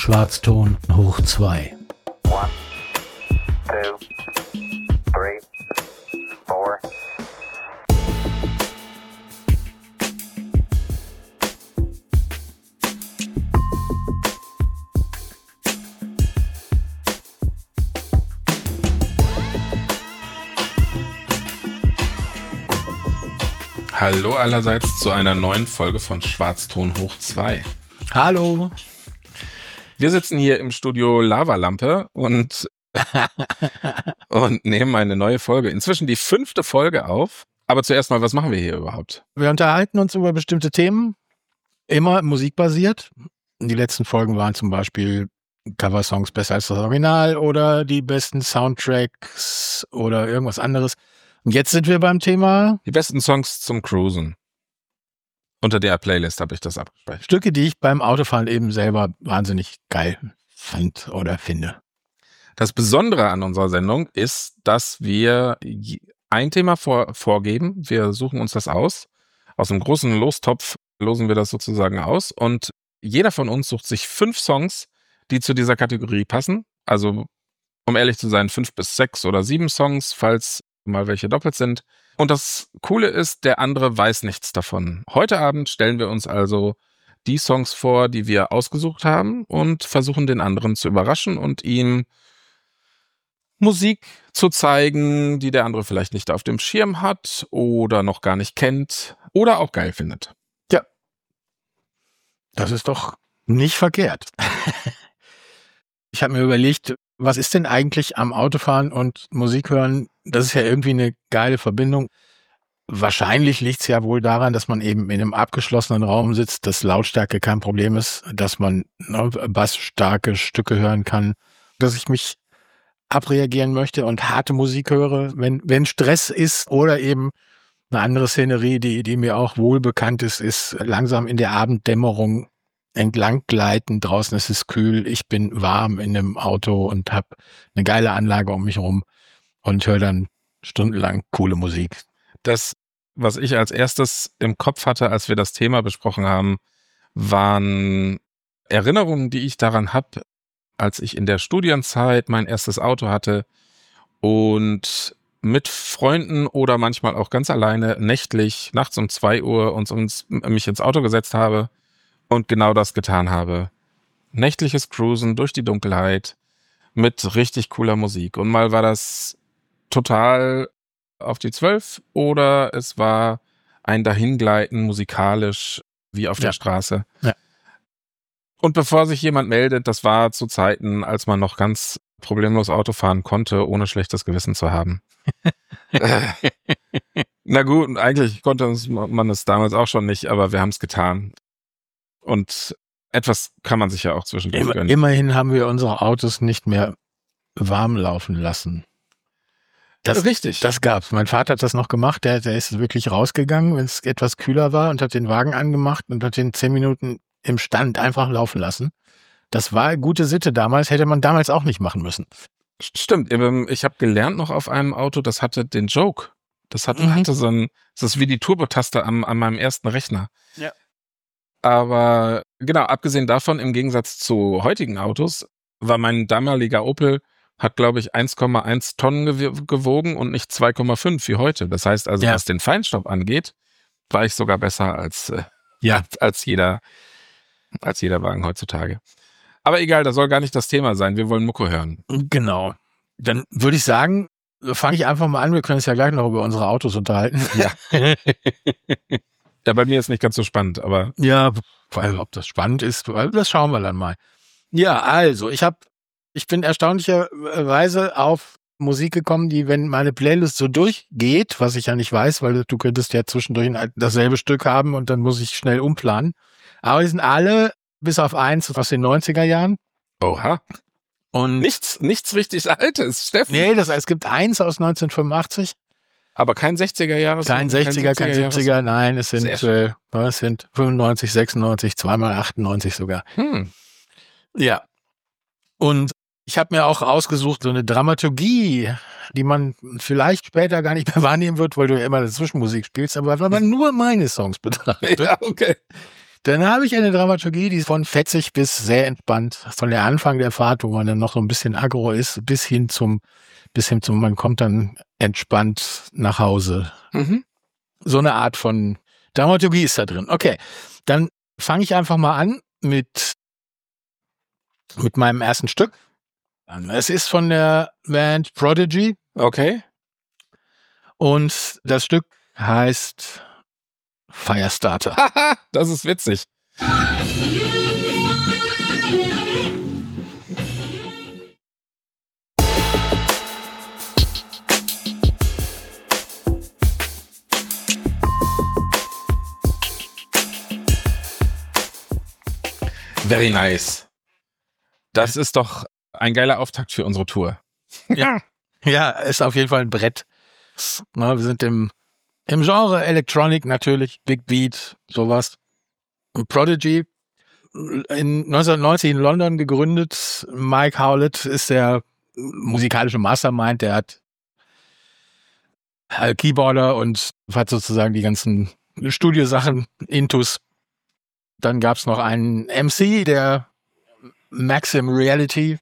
Schwarzton hoch 2. 1, 2, 3, 4. Hallo allerseits zu einer neuen Folge von Schwarzton hoch 2. Hallo. Wir sitzen hier im Studio Lavalampe und nehmen eine neue Folge, inzwischen die 5. Folge auf. Aber zuerst mal, was machen wir hier überhaupt? Wir unterhalten uns über bestimmte Themen, immer musikbasiert. Die letzten Folgen waren zum Beispiel Coversongs besser als das Original oder die besten Soundtracks oder irgendwas anderes. Und jetzt sind wir beim Thema Die besten Songs zum Cruisen. Unter der Playlist habe ich das abgespeichert. Stücke, die ich beim Autofahren eben selber wahnsinnig geil fand oder finde. Das Besondere an unserer Sendung ist, dass wir ein Thema vorgeben. Wir suchen uns das aus. Aus einem großen Lostopf losen wir das sozusagen aus. Und jeder von uns sucht sich 5 Songs, die zu dieser Kategorie passen. Also, um ehrlich zu sein, 5 bis 6 oder 7 Songs, falls mal welche doppelt sind. Und das Coole ist, der andere weiß nichts davon. Heute Abend stellen wir uns also die Songs vor, die wir ausgesucht haben und versuchen den anderen zu überraschen und ihm Musik zu zeigen, die der andere vielleicht nicht auf dem Schirm hat oder noch gar nicht kennt oder auch geil findet. Ja, das ist doch nicht verkehrt. Ich habe mir überlegt, was ist denn eigentlich am Autofahren und Musik hören? Das ist ja irgendwie eine geile Verbindung. Wahrscheinlich liegt es ja wohl daran, dass man eben in einem abgeschlossenen Raum sitzt, dass Lautstärke kein Problem ist, dass man bassstarke Stücke hören kann, dass ich mich abreagieren möchte und harte Musik höre, wenn Stress ist oder eben eine andere Szenerie, die mir auch wohl bekannt ist langsam in der Abenddämmerung entlang gleiten. Draußen ist es kühl, ich bin warm in einem Auto und habe eine geile Anlage um mich rum und höre dann stundenlang coole Musik. Das, was ich als erstes im Kopf hatte, als wir das Thema besprochen haben, waren Erinnerungen, die ich daran habe, als ich in der Studienzeit mein erstes Auto hatte und mit Freunden oder manchmal auch ganz alleine nächtlich nachts um 2 Uhr mich ins Auto gesetzt habe und genau das getan habe. Nächtliches Cruisen durch die Dunkelheit mit richtig cooler Musik. Und mal war das total auf die 12 oder es war ein Dahingleiten musikalisch wie auf der Straße. Ja. Und bevor sich jemand meldet, das war zu Zeiten, als man noch ganz problemlos Auto fahren konnte, ohne schlechtes Gewissen zu haben. Na gut, eigentlich konnte man es damals auch schon nicht, aber wir haben es getan. Und etwas kann man sich ja auch zwischendurch gönnen. Immerhin haben wir unsere Autos nicht mehr warm laufen lassen. Richtig. Das gab's. Mein Vater hat das noch gemacht. Der ist wirklich rausgegangen, wenn es etwas kühler war und hat den Wagen angemacht und hat den 10 Minuten im Stand einfach laufen lassen. Das war gute Sitte damals. Hätte man damals auch nicht machen müssen. Stimmt. Ich habe gelernt noch auf einem Auto, das hatte den Joke. Das hatte so ein, das ist wie die Turbo-Taste an meinem ersten Rechner. Ja. Aber genau, abgesehen davon, im Gegensatz zu heutigen Autos, war mein damaliger Opel, hat, glaube ich, 1,1 Tonnen gewogen und nicht 2,5 wie heute. Das heißt also, was den Feinstaub angeht, war ich sogar besser als jeder Wagen heutzutage. Aber egal, das soll gar nicht das Thema sein. Wir wollen Mucke hören. Genau. Dann würde ich sagen, fange ich einfach mal an. Wir können uns ja gleich noch über unsere Autos unterhalten. Ja. Ja, bei mir ist nicht ganz so spannend, aber... Ja, ob das spannend ist, das schauen wir dann mal. Ja, also, ich bin erstaunlicherweise auf Musik gekommen, die, wenn meine Playlist so durchgeht, was ich ja nicht weiß, weil du könntest ja zwischendurch dasselbe Stück haben und dann muss ich schnell umplanen. Aber die sind alle, bis auf eins, aus den 90er Jahren. Oha. Und nichts richtig Altes, Steffen. Nee, es gibt eins aus 1985. Aber kein 60er-Jahres? Kein 60er, kein 70er, nein, es sind 95, 96, zweimal 98 sogar. Ja. Und ich habe mir auch ausgesucht, so eine Dramaturgie, die man vielleicht später gar nicht mehr wahrnehmen wird, weil du ja immer eine Zwischenmusik spielst, aber wenn man nur meine Songs betrachtet, ja, okay. Dann habe ich eine Dramaturgie, die ist von fetzig bis sehr entspannt. Von der Anfang der Fahrt, wo man dann noch so ein bisschen aggro ist, bis hin zum, man kommt dann entspannt nach Hause. Mhm. So eine Art von Dramaturgie ist da drin. Okay, dann fange ich einfach mal an mit meinem ersten Stück. Es ist von der Band Prodigy Okay. und das Stück heißt Firestarter. Haha, das ist witzig. Very nice. Das ist doch ein geiler Auftakt für unsere Tour. Ja. Ja, ist auf jeden Fall ein Brett. Na, wir sind im Genre Electronic natürlich, Big Beat, sowas. Und Prodigy, in 1990 in London gegründet. Mike Howlett ist der musikalische Mastermind, der hat Keyboarder und hat sozusagen die ganzen Studiosachen intus. Dann gab's noch einen MC, der Maxim Reality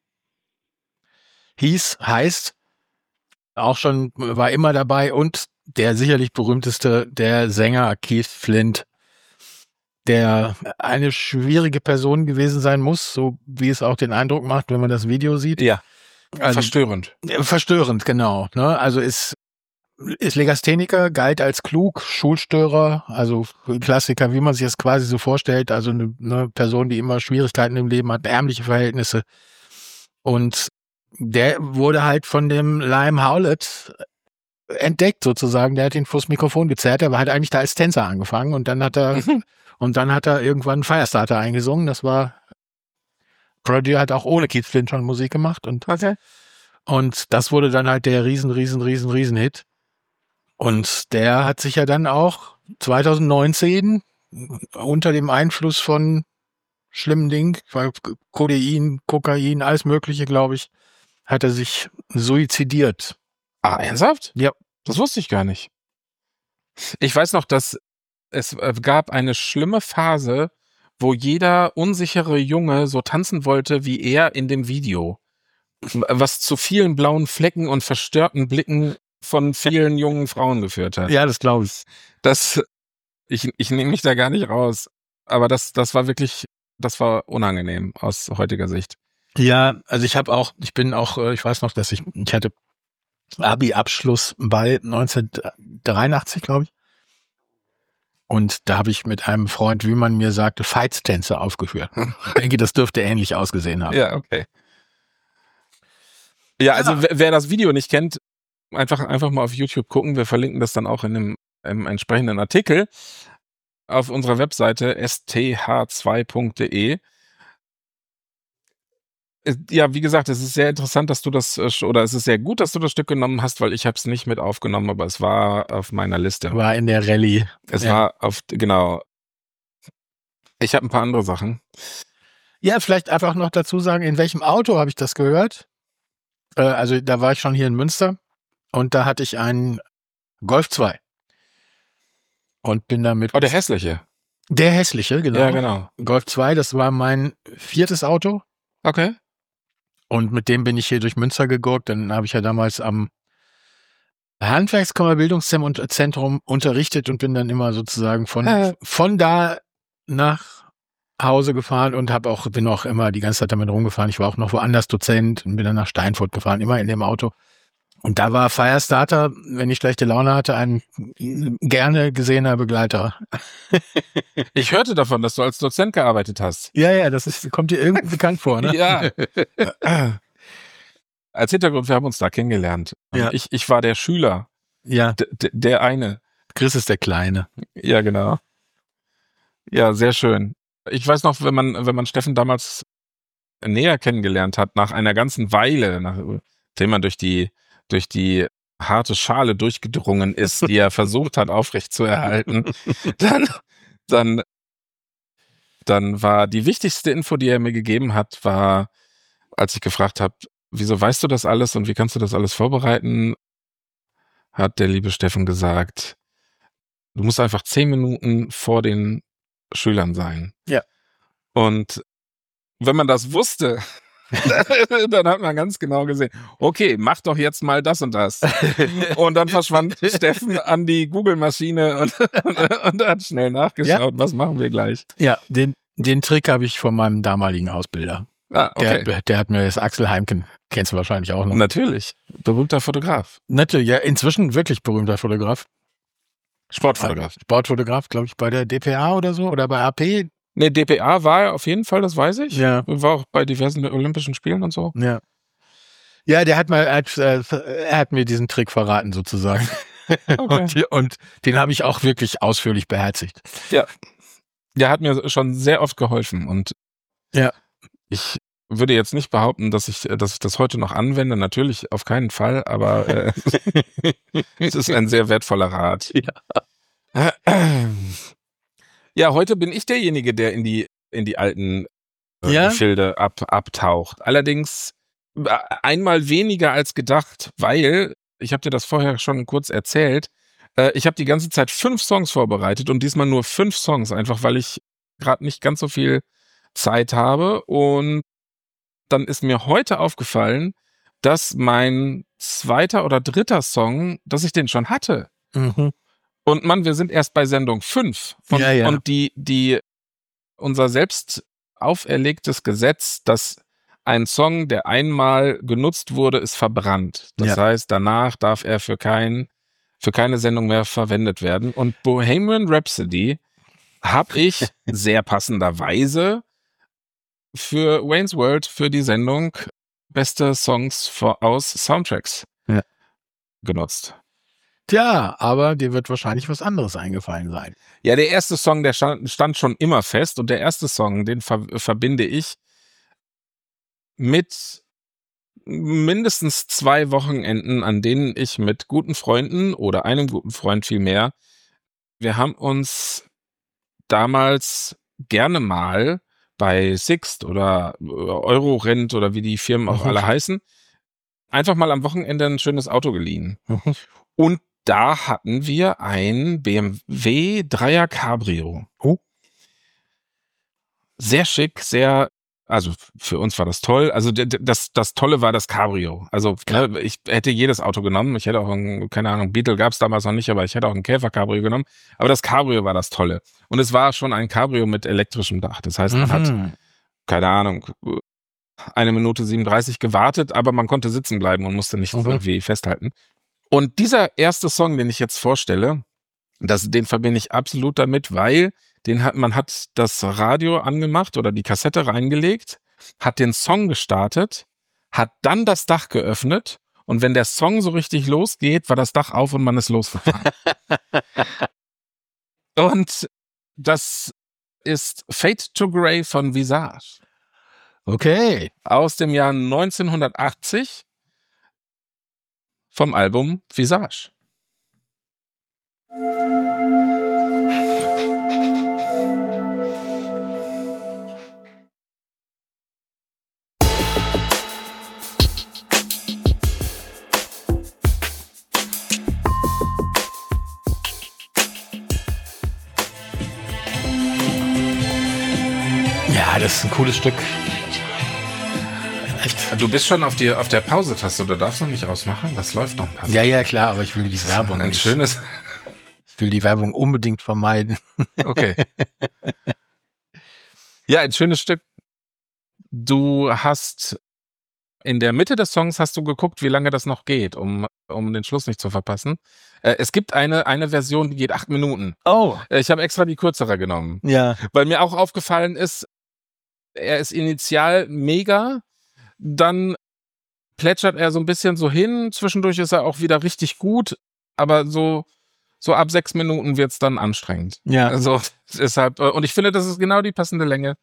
heißt, auch schon, war immer dabei, und der sicherlich berühmteste, der Sänger Keith Flint, der eine schwierige Person gewesen sein muss, so wie es auch den Eindruck macht, wenn man das Video sieht. Ja, Also, verstörend. verstörend, genau. Ne? Also ist Legastheniker, galt als klug, Schulstörer, also Klassiker, wie man sich das quasi so vorstellt, also eine Person, die immer Schwierigkeiten im Leben hat, ärmliche Verhältnisse. Und der wurde halt von dem Lime Howlett entdeckt sozusagen, der hat ihn vors Mikrofon gezerrt, er hat eigentlich da als Tänzer angefangen und dann hat er irgendwann Firestarter eingesungen, das war, Prodigy hat auch ohne Keith Flint schon Musik gemacht und das wurde dann halt der riesen Hit. Und der hat sich ja dann auch 2019 unter dem Einfluss von schlimmen Dingen, Kodein, Kokain, alles Mögliche, glaube ich, hat er sich suizidiert. Ah, ernsthaft? Ja. Das wusste ich gar nicht. Ich weiß noch, dass es gab eine schlimme Phase, wo jeder unsichere Junge so tanzen wollte wie er in dem Video. Was zu vielen blauen Flecken und verstörten Blicken von vielen jungen Frauen geführt hat. Ja, das glaube ich. Ich nehme mich da gar nicht raus. Aber das war wirklich, das war unangenehm aus heutiger Sicht. Ja, also ich bin auch, ich weiß noch, dass ich hatte Abi-Abschlussball 1983, glaube ich. Und da habe ich mit einem Freund, wie man mir sagte, Feitstänze aufgeführt. Ich denke, das dürfte ähnlich ausgesehen haben. Ja, okay. Ja, also wer das Video nicht kennt, einfach mal auf YouTube gucken. Wir verlinken das dann auch im entsprechenden Artikel auf unserer Webseite sth2.de. Ja, wie gesagt, es ist sehr interessant, dass du es ist sehr gut, dass du das Stück genommen hast, weil ich habe es nicht mit aufgenommen, aber es war auf meiner Liste. War in der Rallye. Es war genau. Ich habe ein paar andere Sachen. Ja, vielleicht einfach noch dazu sagen, in welchem Auto habe ich das gehört? Also da war ich schon hier in Münster und da hatte ich einen Golf 2 und bin damit... Oh, der hässliche. Der hässliche, genau. Ja, genau. Golf 2, das war mein 4. Auto. Okay. Und mit dem bin ich hier durch Münster gegurkt. Dann habe ich ja damals am Handwerkskammerbildungszentrum unterrichtet und bin dann immer sozusagen von da nach Hause gefahren und bin auch immer die ganze Zeit damit rumgefahren. Ich war auch noch woanders Dozent und bin dann nach Steinfurt gefahren, immer in dem Auto. Und da war Firestarter, wenn ich schlechte Laune hatte, ein gerne gesehener Begleiter. Ich hörte davon, dass du als Dozent gearbeitet hast. Ja, kommt dir irgendwie bekannt vor, ne? Ja. Als Hintergrund, wir haben uns da kennengelernt. Ja. Ich war der Schüler. Ja. Der eine. Chris ist der Kleine. Ja, genau. Ja, sehr schön. Ich weiß noch, wenn man Steffen damals näher kennengelernt hat, nach einer ganzen Weile, nachdem man durch die harte Schale durchgedrungen ist, die er versucht hat aufrechtzuerhalten, dann war die wichtigste Info, die er mir gegeben hat, war, als ich gefragt habe, wieso weißt du das alles und wie kannst du das alles vorbereiten, hat der liebe Steffen gesagt, du musst einfach 10 Minuten vor den Schülern sein. Ja. Und wenn man das wusste, dann hat man ganz genau gesehen, okay, mach doch jetzt mal das und das. Und dann verschwand Steffen an die Google-Maschine und hat schnell nachgeschaut, was machen wir gleich. Ja, den Trick habe ich von meinem damaligen Ausbilder. Ah, okay. Der hat mir das Axel Heimken, kennst du wahrscheinlich auch noch. Natürlich, berühmter Fotograf. Natürlich, ja, inzwischen wirklich berühmter Fotograf. Sportfotograf, glaube ich, bei der DPA oder so oder bei AP. Ne, DPA war er auf jeden Fall, das weiß ich. Ja. War auch bei diversen Olympischen Spielen und so. Ja. Ja, er hat mir diesen Trick verraten sozusagen. Okay. Und den habe ich auch wirklich ausführlich beherzigt. Ja. Der hat mir schon sehr oft geholfen und ja. Ich würde jetzt nicht behaupten, dass ich das heute noch anwende. Natürlich auf keinen Fall, aber es ist ein sehr wertvoller Rat. Ja. Ja, heute bin ich derjenige, der in die alten Gefilde abtaucht. Allerdings einmal weniger als gedacht, weil, ich habe dir das vorher schon kurz erzählt, ich habe die ganze Zeit 5 Songs vorbereitet und diesmal nur 5 Songs, einfach weil ich gerade nicht ganz so viel Zeit habe. Und dann ist mir heute aufgefallen, dass mein 2. oder 3. Song, dass ich den schon hatte. Mhm. Und Mann, wir sind erst bei Sendung 5. Und unser selbst auferlegtes Gesetz, dass ein Song, der einmal genutzt wurde, ist verbrannt. Das heißt, danach darf er für keine Sendung mehr verwendet werden. Und Bohemian Rhapsody habe ich sehr passenderweise für Wayne's World, für die Sendung beste Songs aus Soundtracks genutzt. Tja, aber dir wird wahrscheinlich was anderes eingefallen sein. Ja, der erste Song, der stand schon immer fest und der erste Song, den verbinde ich mit mindestens 2 Wochenenden, an denen ich mit guten Freunden oder einem guten Freund vielmehr, wir haben uns damals gerne mal bei Sixt oder Eurorent oder wie die Firmen auch alle heißen, einfach mal am Wochenende ein schönes Auto geliehen. Und da hatten wir ein BMW 3er Cabrio. Sehr schick, also für uns war das toll. Also das Tolle war das Cabrio. Also ich hätte jedes Auto genommen. Ich hätte auch keine Ahnung, Beetle gab es damals noch nicht, aber ich hätte auch ein Käfer-Cabrio genommen. Aber das Cabrio war das Tolle. Und es war schon ein Cabrio mit elektrischem Dach. Das heißt, man hat, keine Ahnung, 1 Minute 37 gewartet, aber man konnte sitzen bleiben und musste nicht irgendwie festhalten. Und dieser erste Song, den ich jetzt vorstelle, den verbinde ich absolut damit, weil man hat das Radio angemacht oder die Kassette reingelegt, hat den Song gestartet, hat dann das Dach geöffnet und wenn der Song so richtig losgeht, war das Dach auf und man ist losgefahren. Und das ist Fade to Grey von Visage. Okay. Aus dem Jahr 1980 vom Album Visage. Ja, das ist ein cooles Stück. Echt. Du bist schon auf der Pause-Taste, du darfst noch nicht ausmachen, das läuft noch ein paar. Ja, klar, aber ich will die Werbung ein nicht. Schönes. Ich will die Werbung unbedingt vermeiden. Okay. Ja, ein schönes Stück. Du hast in der Mitte des Songs hast du geguckt, wie lange das noch geht, um den Schluss nicht zu verpassen. Es gibt eine Version, die geht 8 Minuten. Oh. Ich habe extra die kürzere genommen. Ja. Weil mir auch aufgefallen ist, er ist initial mega, dann plätschert er so ein bisschen so hin, zwischendurch ist er auch wieder richtig gut, aber so ab 6 Minuten wird's dann anstrengend. Ja. Also deshalb, und ich finde, das ist genau die passende Länge.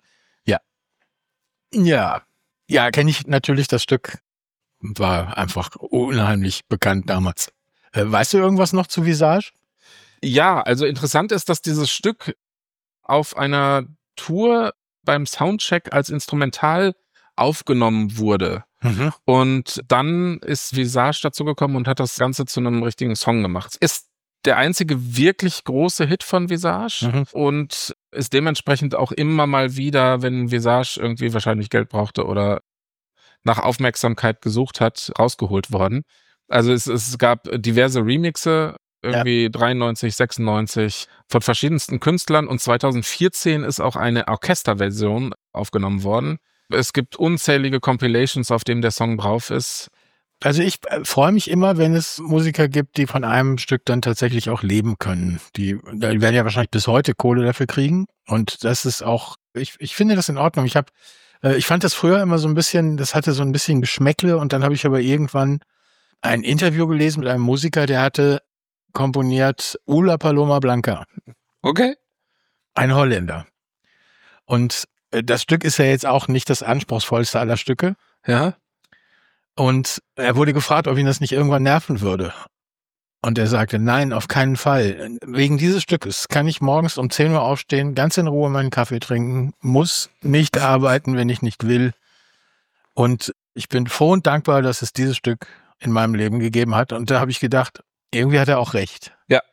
Ja. Ja, kenne ich natürlich das Stück. War einfach unheimlich bekannt damals. Weißt du irgendwas noch zu Visage? Ja, also interessant ist, dass dieses Stück auf einer Tour beim Soundcheck als Instrumental aufgenommen wurde. Mhm. Und dann ist Visage dazu gekommen und hat das Ganze zu einem richtigen Song gemacht. Ist der einzige wirklich große Hit von Visage. Und ist dementsprechend auch immer mal wieder, wenn Visage irgendwie wahrscheinlich Geld brauchte oder nach Aufmerksamkeit gesucht hat, rausgeholt worden. Also es gab diverse Remixe, irgendwie 93, 96 von verschiedensten Künstlern und 2014 ist auch eine Orchesterversion aufgenommen worden. Es gibt unzählige Compilations, auf denen der Song drauf ist. Also ich freue mich immer, wenn es Musiker gibt, die von einem Stück dann tatsächlich auch leben können. Die werden ja wahrscheinlich bis heute Kohle dafür kriegen. Und das ist auch, ich finde das in Ordnung. Ich fand das früher immer so ein bisschen, das hatte so ein bisschen Geschmäckle und dann habe ich aber irgendwann ein Interview gelesen mit einem Musiker, der hatte komponiert Ula Paloma Blanca. Okay. Ein Holländer. Und das Stück ist ja jetzt auch nicht das anspruchsvollste aller Stücke. Ja. Und er wurde gefragt, ob ihn das nicht irgendwann nerven würde. Und er sagte, nein, auf keinen Fall. Wegen dieses Stückes kann ich morgens um 10 Uhr aufstehen, ganz in Ruhe meinen Kaffee trinken, muss nicht arbeiten, wenn ich nicht will. Und ich bin froh und dankbar, dass es dieses Stück in meinem Leben gegeben hat. Und da habe ich gedacht, irgendwie hat er auch recht. Ja.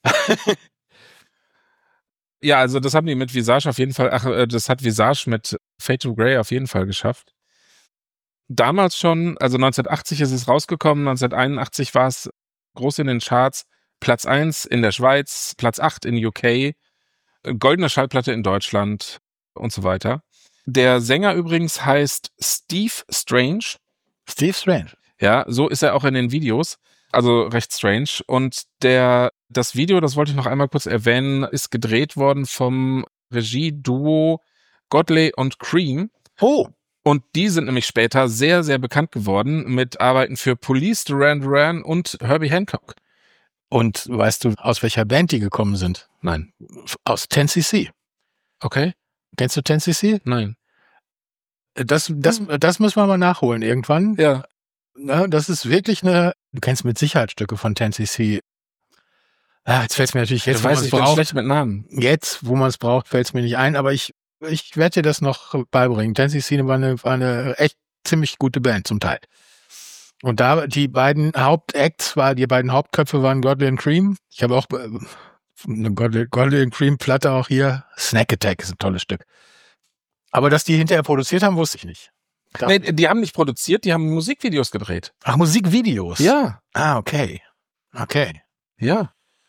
Ja, also das haben die mit Visage auf jeden Fall, das hat Visage mit Fade to Grey auf jeden Fall geschafft. Damals schon, also 1980 ist es rausgekommen, 1981 war es groß in den Charts, Platz 1 in der Schweiz, Platz 8 in UK, goldene Schallplatte in Deutschland und so weiter. Der Sänger übrigens heißt Steve Strange. Steve Strange. Ja, so ist er auch in den Videos, also recht strange. Und das Video, das wollte ich noch einmal kurz erwähnen, ist gedreht worden vom Regieduo Godley und Cream. Oh. Und die sind nämlich später sehr, sehr bekannt geworden mit Arbeiten für Police, Duran Duran und Herbie Hancock. Und weißt du, aus welcher Band die gekommen sind? Nein. Aus 10cc. Okay. Kennst du 10cc? Nein. Das müssen wir mal nachholen irgendwann. Ja. Na, das ist wirklich du kennst mit Sicherheit Stücke von 10cc. Ah, jetzt fällt es mir natürlich jetzt, Ich weiß, ich bin schlecht mit Namen. Jetzt, wo man es braucht, fällt es mir nicht ein, aber ich werde dir das noch beibringen. 10cc war eine echt ziemlich gute Band zum Teil. Und da die beiden Hauptköpfe waren Godley und Cream. Ich habe auch eine Godley und Cream Platte auch hier. Snack Attack ist ein tolles Stück. Aber dass die hinterher produziert haben, wusste ich nicht. Nee, die haben nicht produziert, die haben Musikvideos gedreht. Ach, Musikvideos? Ja. Ah, okay. Okay. Ja.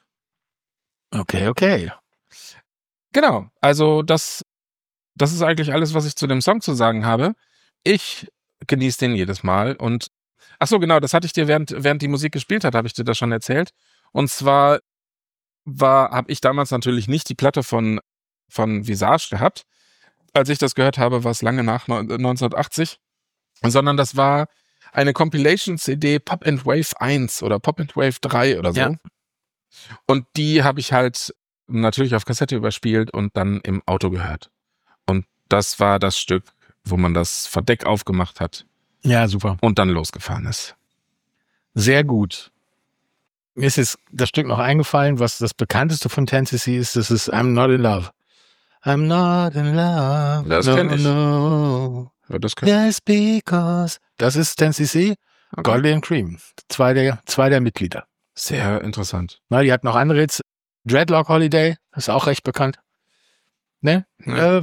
Okay. Genau. Also das ist eigentlich alles, was ich zu dem Song zu sagen habe. Ich genieße den jedes Mal und ach so, genau, das hatte ich dir während die Musik gespielt hat, habe ich dir das schon erzählt. Und zwar habe ich damals natürlich nicht die Platte von Visage gehabt. Als ich das gehört habe, war es lange nach 1980, sondern das war eine Compilation-CD Pop and Wave 1 oder Pop and Wave 3 oder so. Ja. Und die habe ich halt natürlich auf Kassette überspielt und dann im Auto gehört. Und das war das Stück, wo man das Verdeck aufgemacht hat. Ja, super. Und dann losgefahren ist. Sehr gut. Mir ist jetzt das Stück noch eingefallen, was das bekannteste von 10cc ist. Das ist I'm Not in Love. I'm not in love. Das kenn ich. No. Ja, das kann Just because. Das ist 10cc. Okay. Godley and Cream. Zwei der Mitglieder. Sehr interessant. Na, die hat noch andere Hits. Dreadlock Holiday. Ist auch recht bekannt. Ne? Ja.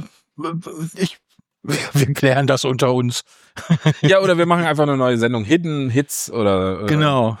Wir klären das unter uns. Ja, oder wir machen einfach eine neue Sendung. Hidden Hits oder... Genau.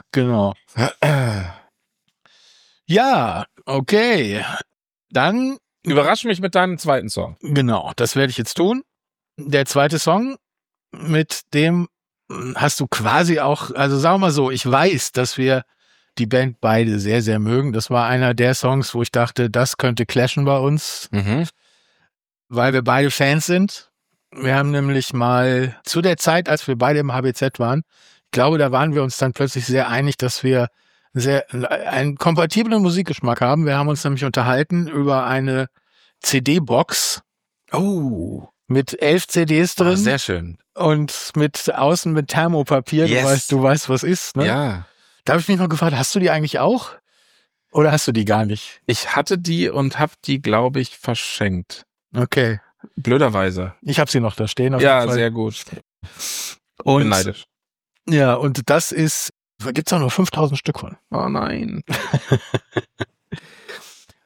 Ja, okay. Dann... Überrasch mich mit deinem zweiten Song. Genau, das werde ich jetzt tun. Der zweite Song, mit dem hast du quasi auch, also sagen wir mal so, ich weiß, dass wir die Band beide sehr, sehr mögen. Das war einer der Songs, wo ich dachte, das könnte clashen bei uns, weil wir beide Fans sind. Wir haben nämlich mal zu der Zeit, als wir beide im HBZ waren, ich glaube, da waren wir uns dann plötzlich sehr einig, dass wir einen kompatiblen Musikgeschmack haben. Wir haben uns nämlich unterhalten über eine CD-Box. Oh. Mit 11 CDs drin. Sehr schön. Und außen mit Thermopapier. Yes. Du weißt, was ist, ne? Ja. Da habe ich mich noch gefragt, hast du die eigentlich auch? Oder hast du die gar nicht? Ich hatte die und habe die, glaube ich, verschenkt. Okay. Blöderweise. Ich habe sie noch da stehen. Ja, sehr gut. Und, bin neidisch. Ja, und das ist, da gibt's auch nur 5000 Stück von. Oh nein.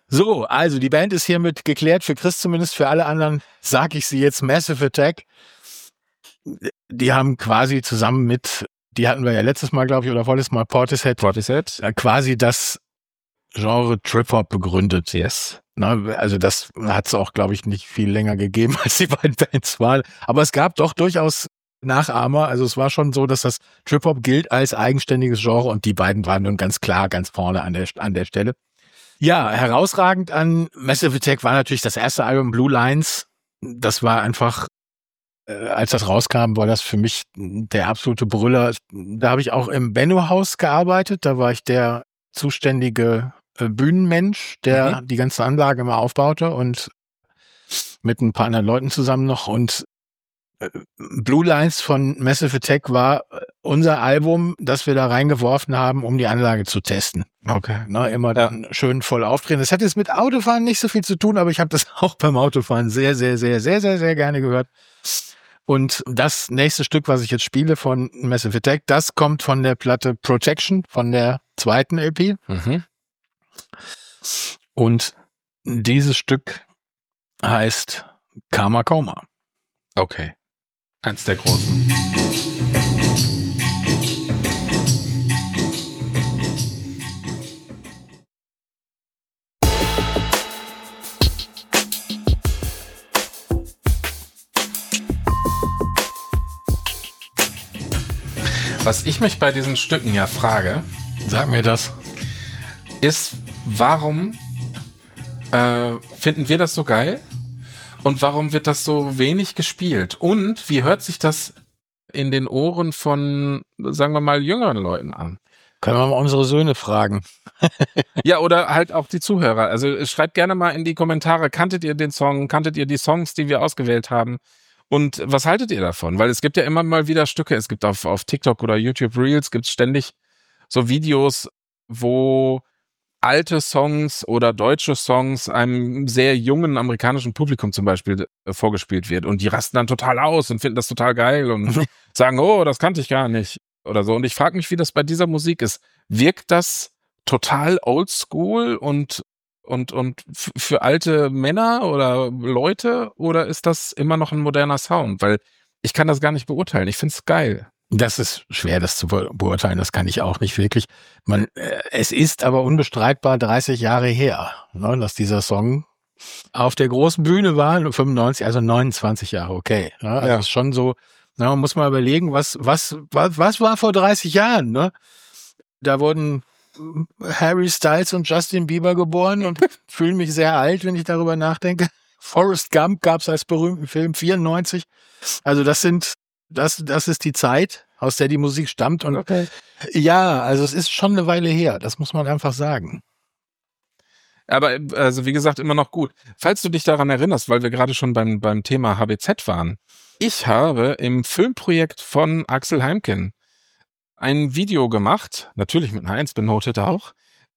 So, also die Band ist hiermit geklärt, für Chris zumindest, für alle anderen sage ich sie jetzt, Massive Attack. Die haben quasi zusammen mit, die hatten wir ja letztes Mal, glaube ich, oder vorletztes Mal, Portishead, quasi das Genre Trip-Hop begründet. Yes. Na, also das hat es auch, glaube ich, nicht viel länger gegeben, als die beiden Bands waren. Aber es gab doch durchaus Nachahmer. Also es war schon so, dass das Trip-Hop gilt als eigenständiges Genre und die beiden waren nun ganz klar ganz vorne an der Stelle. Ja, herausragend an Massive Attack war natürlich das erste Album Blue Lines. Das war einfach, als das rauskam, war das für mich der absolute Brüller. Da habe ich auch im Benno-Haus gearbeitet. Da war ich der zuständige Bühnenmensch, der die ganze Anlage immer aufbaute und mit ein paar anderen Leuten zusammen noch. Und Blue Lines von Massive Attack war unser Album, das wir da reingeworfen haben, um die Anlage zu testen. Okay. Na, immer dann schön voll aufdrehen. Das hat jetzt mit Autofahren nicht so viel zu tun, aber ich habe das auch beim Autofahren sehr, sehr, sehr, sehr, sehr, sehr gerne gehört. Und das nächste Stück, was ich jetzt spiele von Massive Attack, das kommt von der Platte Protection, von der zweiten LP. Und dieses Stück heißt Karma Coma. Okay. Eins der großen. Was ich mich bei diesen Stücken ja frage, Sag mir das. ist, warum finden wir das so geil? Und warum wird das so wenig gespielt? Und wie hört sich das in den Ohren von, sagen wir mal, jüngeren Leuten an? Können wir mal unsere Söhne fragen. Ja, oder halt auch die Zuhörer. Also schreibt gerne mal in die Kommentare, kanntet ihr den Song, kanntet ihr die Songs, die wir ausgewählt haben? Und was haltet ihr davon? Weil es gibt ja immer mal wieder Stücke, es gibt auf TikTok oder YouTube Reels, gibt es ständig so Videos, wo alte Songs oder deutsche Songs einem sehr jungen amerikanischen Publikum zum Beispiel vorgespielt wird. Und die rasten dann total aus und finden das total geil und sagen, oh, das kannte ich gar nicht oder so. Und ich frage mich, wie das bei dieser Musik ist. Wirkt das total oldschool und für alte Männer oder Leute oder ist das immer noch ein moderner Sound? Weil ich kann das gar nicht beurteilen. Ich finde es geil. Das ist schwer, das zu beurteilen. Das kann ich auch nicht wirklich. Es ist aber unbestreitbar 30 Jahre her, ne, dass dieser Song auf der großen Bühne war, 95, also 29 Jahre, okay. Ne, also Ja. ist schon so, na, man muss mal überlegen, was war vor 30 Jahren, ne? Da wurden Harry Styles und Justin Bieber geboren und fühle mich sehr alt, wenn ich darüber nachdenke. Forrest Gump gab es als berühmten Film 94. Also das ist die Zeit, aus der die Musik stammt. Und ja, also es ist schon eine Weile her, das muss man einfach sagen. Aber also wie gesagt, immer noch gut. Falls du dich daran erinnerst, weil wir gerade schon beim Thema HBZ waren. Ich habe im Filmprojekt von Axel Heimken ein Video gemacht, natürlich mit einer 1 benotet auch.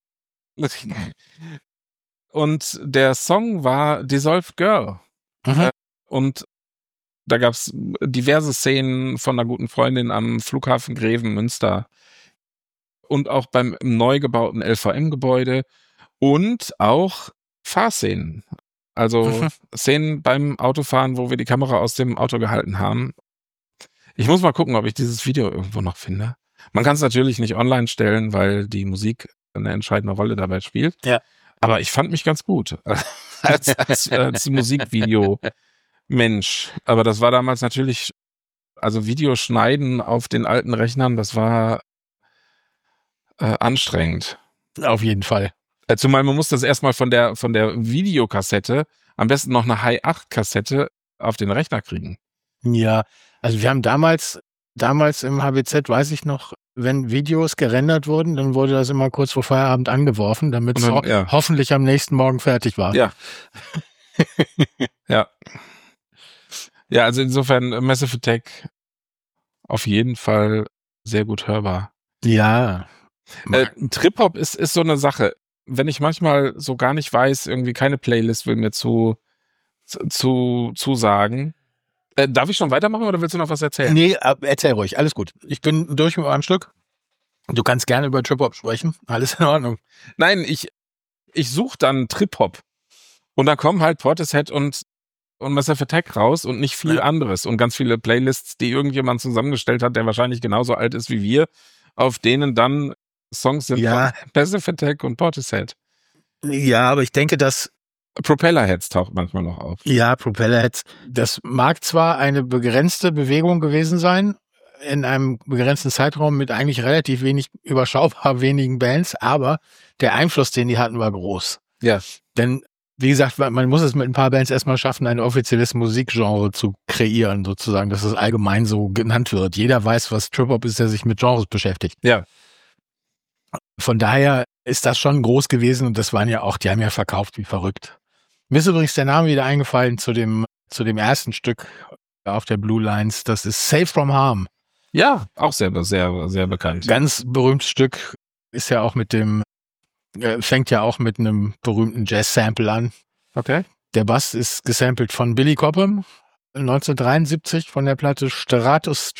Und der Song war Dissolved Girl. Und da gab es diverse Szenen von einer guten Freundin am Flughafen Greven-Münster und auch beim neu gebauten LVM-Gebäude und auch Fahrszenen. Also Szenen beim Autofahren, wo wir die Kamera aus dem Auto gehalten haben. Ich muss mal gucken, ob ich dieses Video irgendwo noch finde. Man kann es natürlich nicht online stellen, weil die Musik eine entscheidende Rolle dabei spielt. Ja. Aber ich fand mich ganz gut als Musikvideo-Mensch. Aber das war damals natürlich, also Videoschneiden auf den alten Rechnern, das war anstrengend. Auf jeden Fall. Zumal man muss das erstmal von der Videokassette, am besten noch eine Hi-8-Kassette auf den Rechner kriegen. Ja, also wir haben damals im HBZ, weiß ich noch, wenn Videos gerendert wurden, dann wurde das immer kurz vor Feierabend angeworfen, damit es hoffentlich am nächsten Morgen fertig war. Ja. Ja. Ja, also insofern Massive Attack auf jeden Fall sehr gut hörbar. Ja. Trip-Hop ist so eine Sache. Wenn ich manchmal so gar nicht weiß, irgendwie keine Playlist will mir zusagen. Darf ich schon weitermachen oder willst du noch was erzählen? Nee, erzähl ruhig, alles gut. Ich bin durch mit meinem Stück. Du kannst gerne über Trip-Hop sprechen, alles in Ordnung. Nein, ich suche dann Trip-Hop. Und da kommen halt Portishead und Massive Attack raus und nicht viel anderes. Und ganz viele Playlists, die irgendjemand zusammengestellt hat, der wahrscheinlich genauso alt ist wie wir, auf denen dann Songs sind von Massive Attack und Portishead. Ja, aber ich denke, dass Propellerheads taucht manchmal noch auf. Ja, Propellerheads. Das mag zwar eine begrenzte Bewegung gewesen sein, in einem begrenzten Zeitraum mit eigentlich relativ überschaubar wenigen Bands, aber der Einfluss, den die hatten, war groß. Ja. Denn, wie gesagt, man muss es mit ein paar Bands erstmal schaffen, ein offizielles Musikgenre zu kreieren, sozusagen, dass es allgemein so genannt wird. Jeder weiß, was Trip-Hop ist, der sich mit Genres beschäftigt. Ja. Von daher ist das schon groß gewesen und das waren ja auch, die haben ja verkauft wie verrückt. Mir ist übrigens der Name wieder eingefallen zu dem ersten Stück auf der Blue Lines. Das ist Safe from Harm. Ja, auch sehr, sehr, sehr bekannt. Ganz berühmtes Stück, ist ja auch fängt ja auch mit einem berühmten Jazz-Sample an. Okay. Der Bass ist gesampelt von Billy Cobham 1973 von der Platte Stratus.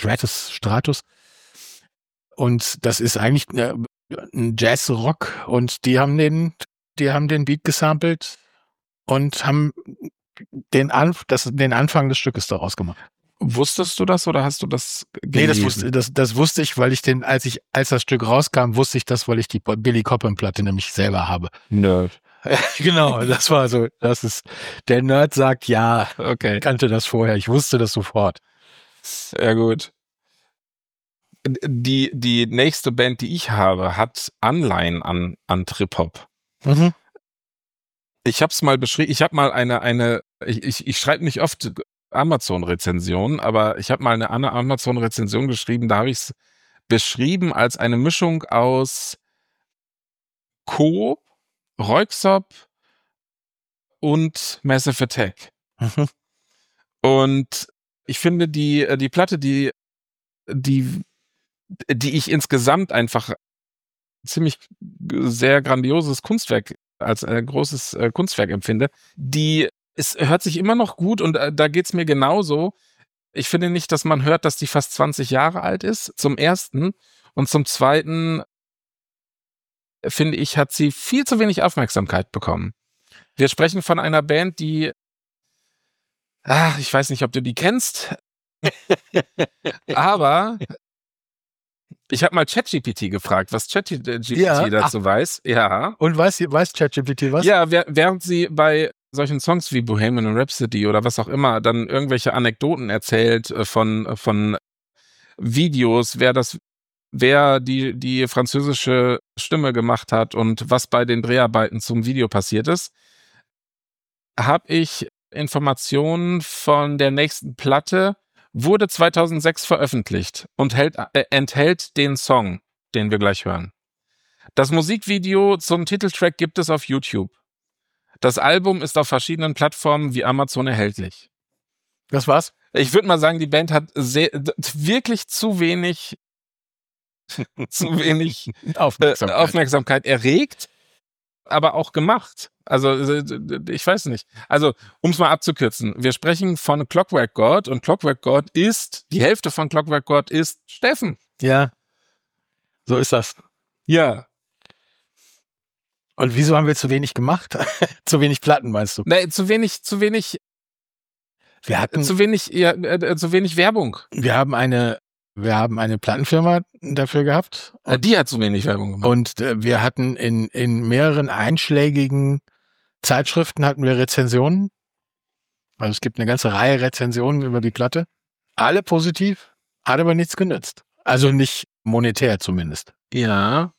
Und das ist eigentlich ein Jazz-Rock und die haben den Beat gesampelt und haben den Anfang des Stückes daraus gemacht. Wusstest du das oder hast du das gelesen? Nee, das wusste ich, weil als das Stück rauskam, wusste ich das, weil ich die Billy Cobham-Platte nämlich selber habe. Nerd. Genau, das war so, der Nerd sagt, ja, okay, ich kannte das vorher, ich wusste das sofort. Ja, gut. Die nächste Band, die ich habe, hat Anleihen an Trip-Hop. Mhm. Ich habe es mal beschrieben, ich habe mal ich schreibe nicht oft Amazon-Rezensionen, aber ich habe mal eine Amazon-Rezension geschrieben, da habe ich es beschrieben als eine Mischung aus Coop, Röyksopp und Massive Attack. Mhm. Und ich finde die Platte, die ich insgesamt einfach ziemlich sehr grandioses Kunstwerk als ein großes Kunstwerk empfinde, es hört sich immer noch gut und da geht's mir genauso. Ich finde nicht, dass man hört, dass die fast 20 Jahre alt ist, zum ersten. Und zum zweiten, finde ich, hat sie viel zu wenig Aufmerksamkeit bekommen. Wir sprechen von einer Band, die, ich weiß nicht, ob du die kennst, aber ich habe mal ChatGPT gefragt, was ChatGPT dazu weiß. Ja. Und weiß ChatGPT was? Ja, während sie bei solchen Songs wie Bohemian Rhapsody oder was auch immer dann irgendwelche Anekdoten erzählt von Videos, wer die französische Stimme gemacht hat und was bei den Dreharbeiten zum Video passiert ist, habe ich Informationen von der nächsten Platte, wurde 2006 veröffentlicht und enthält den Song, den wir gleich hören. Das Musikvideo zum Titeltrack gibt es auf YouTube. Das Album ist auf verschiedenen Plattformen wie Amazon erhältlich. Das war's? Ich würde mal sagen, die Band hat wirklich zu wenig Aufmerksamkeit erregt, aber auch gemacht. Also ich weiß nicht. Also um es mal abzukürzen, wir sprechen von Clockwork God und Clockwork God die Hälfte von Clockwork God ist Steffen. Ja, so ist das. Ja. Und wieso haben wir zu wenig gemacht? Zu wenig Platten, meinst du? Nee, zu wenig Werbung. Wir haben eine Plattenfirma dafür gehabt. Die hat zu wenig Werbung gemacht. Und wir hatten in mehreren einschlägigen Zeitschriften hatten wir Rezensionen. Also es gibt eine ganze Reihe Rezensionen über die Platte. Alle positiv, hat aber nichts genützt. Also nicht monetär zumindest. Ja.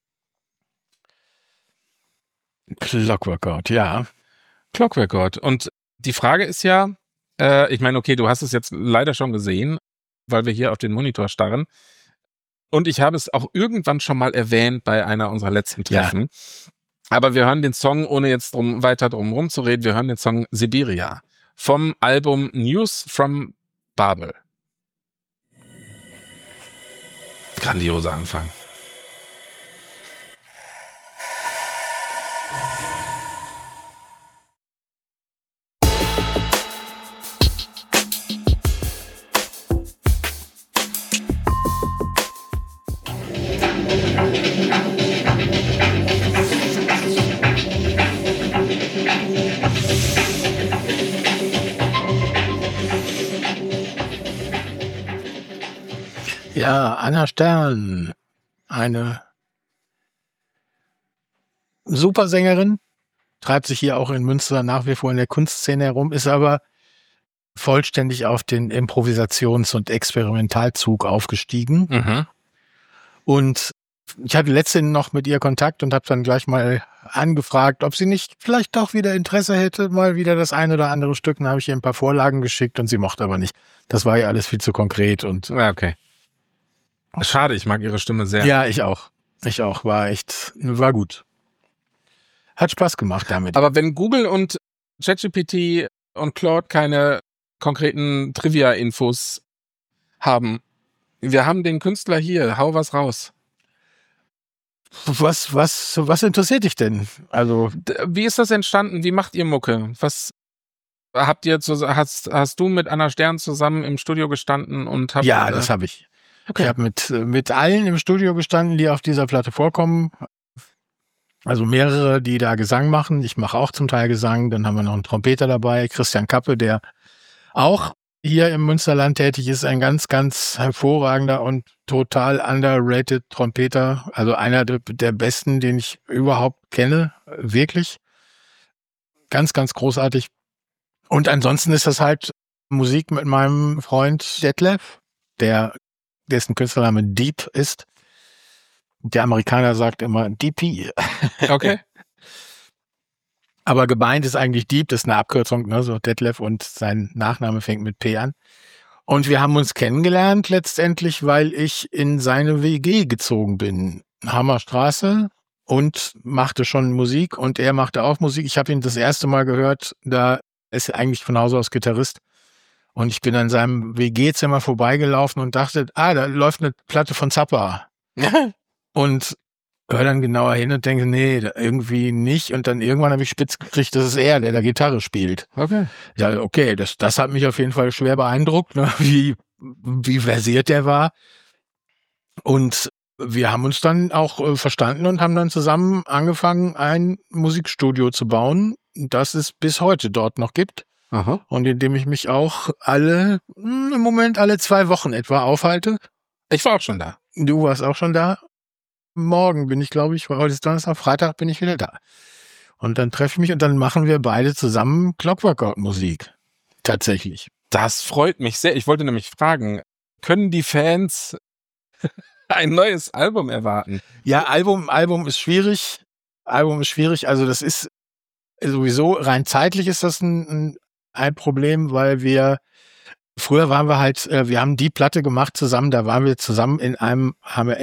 Clockwork God, ja. Clockwork God. Und die Frage ist ja, ich meine, okay, du hast es jetzt leider schon gesehen, weil wir hier auf den Monitor starren. Und ich habe es auch irgendwann schon mal erwähnt bei einer unserer letzten Treffen. Ja. Aber wir hören den Song, ohne jetzt weiter drum rumzureden, wir hören den Song Siberia vom Album News from Babel. Grandioser Anfang. Ja, Anna Stern, eine super Sängerin, treibt sich hier auch in Münster nach wie vor in der Kunstszene herum, ist aber vollständig auf den Improvisations- und Experimentalzug aufgestiegen. Mhm. Und ich hatte letztens noch mit ihr Kontakt und habe dann gleich mal angefragt, ob sie nicht vielleicht doch wieder Interesse hätte, mal wieder das ein oder andere Stück. Dann habe ich ihr ein paar Vorlagen geschickt und sie mochte aber nicht. Das war ja alles viel zu konkret und Ja, okay. Schade, ich mag ihre Stimme sehr. ja, ich auch. War gut. Hat Spaß gemacht damit. Aber wenn Google und ChatGPT und Claude keine konkreten Trivia-Infos haben, wir haben den Künstler hier, hau was raus. Was interessiert dich denn? Also, Wie ist das entstanden? Wie macht ihr Mucke? Was habt ihr hast du mit Anna Stern zusammen im Studio gestanden und habt ja, das habe ich. Okay. Ich habe mit allen im Studio gestanden, die auf dieser Platte vorkommen. Also mehrere, die da Gesang machen. Ich mache auch zum Teil Gesang. Dann haben wir noch einen Trompeter dabei, Christian Kappe, der auch hier im Münsterland tätig ist. Ein ganz, ganz hervorragender und total underrated Trompeter. Also einer der besten, den ich überhaupt kenne. Wirklich. Ganz, ganz großartig. Und ansonsten ist das halt Musik mit meinem Freund Detlef, dessen Künstlername Deep ist. Der Amerikaner sagt immer DP. Okay. Aber gemeint ist eigentlich Deep, das ist eine Abkürzung, ne, so Detlef, und sein Nachname fängt mit P an. Und wir haben uns kennengelernt letztendlich, weil ich in seine WG gezogen bin. Hammerstraße, und machte schon Musik und er machte auch Musik. Ich habe ihn das erste Mal gehört, da ist er eigentlich von Hause aus Gitarrist. Und ich bin an seinem WG-Zimmer vorbeigelaufen und dachte, da läuft eine Platte von Zappa. Und höre dann genauer hin und denke, nee, irgendwie nicht. Und dann irgendwann habe ich spitz gekriegt, das ist er, der da Gitarre spielt. Okay. Ja, okay, das hat mich auf jeden Fall schwer beeindruckt, ne, wie versiert der war. Und wir haben uns dann auch verstanden und haben dann zusammen angefangen, ein Musikstudio zu bauen, das es bis heute dort noch gibt. Aha. Und in dem ich mich auch im Moment alle 2 Wochen etwa aufhalte. Ich war auch schon da. Du warst auch schon da. Morgen bin ich, glaube ich, heute ist Donnerstag, Freitag bin ich wieder da. Und dann treffe ich mich und dann machen wir beide zusammen Clockwork-Musik. Tatsächlich. Das freut mich sehr. Ich wollte nämlich fragen, können die Fans ein neues Album erwarten? Ja, Album ist schwierig. Also das ist sowieso rein zeitlich ist das ein Problem, weil früher waren wir halt, wir haben die Platte gemacht zusammen, da waren wir zusammen in einem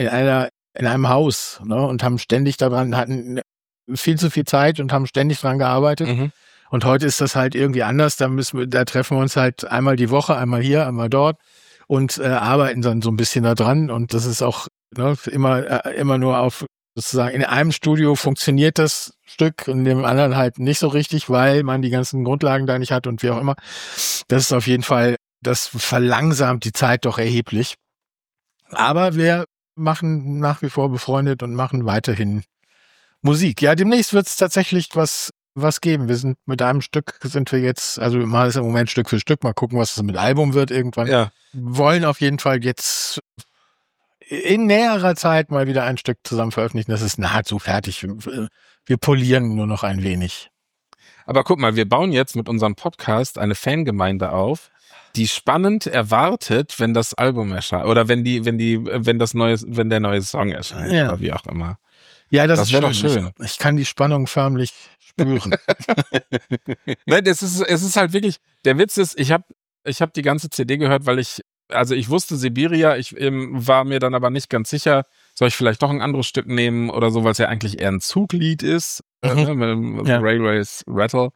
Haus, ne, und haben ständig hatten viel zu viel Zeit und haben ständig dran gearbeitet. Mhm. Und heute ist das halt irgendwie anders. Da treffen wir uns halt einmal die Woche, einmal hier, einmal dort und arbeiten dann so ein bisschen da dran. Und das ist auch immer nur auf sozusagen in einem Studio funktioniert das Stück und in dem anderen halt nicht so richtig, weil man die ganzen Grundlagen da nicht hat und wie auch immer. Das ist auf jeden Fall, das verlangsamt die Zeit doch erheblich. Aber wir machen nach wie vor befreundet und machen weiterhin Musik. Ja, demnächst wird es tatsächlich was geben. Wir sind mit einem Stück also wir machen es im Moment Stück für Stück, mal gucken, was es mit Album wird irgendwann. Ja. Wollen auf jeden Fall jetzt in näherer Zeit mal wieder ein Stück zusammen veröffentlichen. Das ist nahezu fertig. Wir polieren nur noch ein wenig. Aber guck mal, wir bauen jetzt mit unserem Podcast eine Fangemeinde auf, die spannend erwartet, wenn das Album erscheint oder wenn der neue Song erscheint, Ja. oder wie auch immer. Ja, das Das ist wär doch schön. Ich kann die Spannung förmlich spüren. Nein, es ist halt wirklich, der Witz ist, ich hab die ganze CD gehört, weil ich wusste Sibiria, ich war mir dann aber nicht ganz sicher, soll ich vielleicht doch ein anderes Stück nehmen oder so, weil es ja eigentlich eher ein Zuglied ist, mit Ja. Railways Rattle.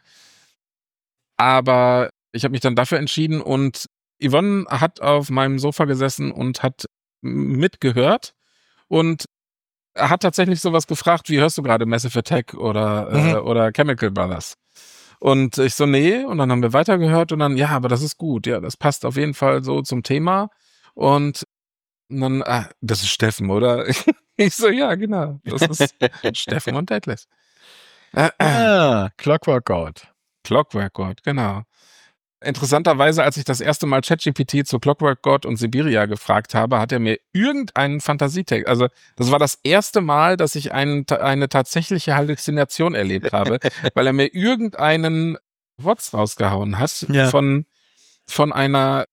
Aber ich habe mich dann dafür entschieden und Yvonne hat auf meinem Sofa gesessen und hat mitgehört und hat tatsächlich sowas gefragt, wie hörst du gerade Massive Attack oder Chemical Brothers? Und ich so, nee, und dann haben wir weitergehört und dann, ja, aber das ist gut, ja, das passt auf jeden Fall so zum Thema. Und dann, das ist Steffen, oder? Ich so, ja, genau, das ist Steffen und Detlef. Clockwork God. Clockwork God, genau. interessanterweise, als ich das erste Mal ChatGPT zu Clockwork God und Siberia gefragt habe, hat er mir irgendeinen Fantasietext, also das war das erste Mal, dass ich eine tatsächliche Halluzination erlebt habe, weil er mir irgendeinen Wotz rausgehauen hat Ja. von einer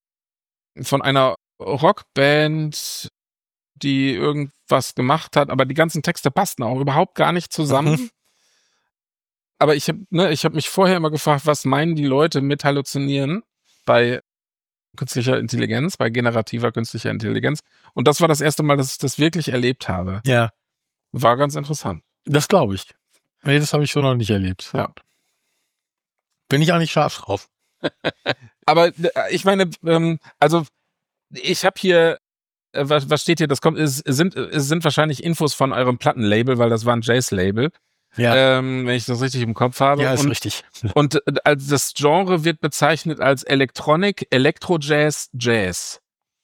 Rockband, die irgendwas gemacht hat, aber die ganzen Texte passten auch überhaupt gar nicht zusammen. Aber ich habe mich vorher immer gefragt, was meinen die Leute mit Halluzinieren bei künstlicher Intelligenz, bei generativer künstlicher Intelligenz. Und das war das erste Mal, dass ich das wirklich erlebt habe. Ja, War ganz interessant. das glaube ich. Nee, das habe ich so noch nicht erlebt. Ja. Bin ich auch nicht scharf drauf. Aber ich meine, also ich habe hier, was steht hier? Das kommt, es sind wahrscheinlich Infos von eurem Plattenlabel, weil das war ein Jace-Label. Ja, Wenn ich das richtig im Kopf habe. ja, ist richtig. Und als das Genre wird bezeichnet als Electronic, Electro-Jazz, Jazz.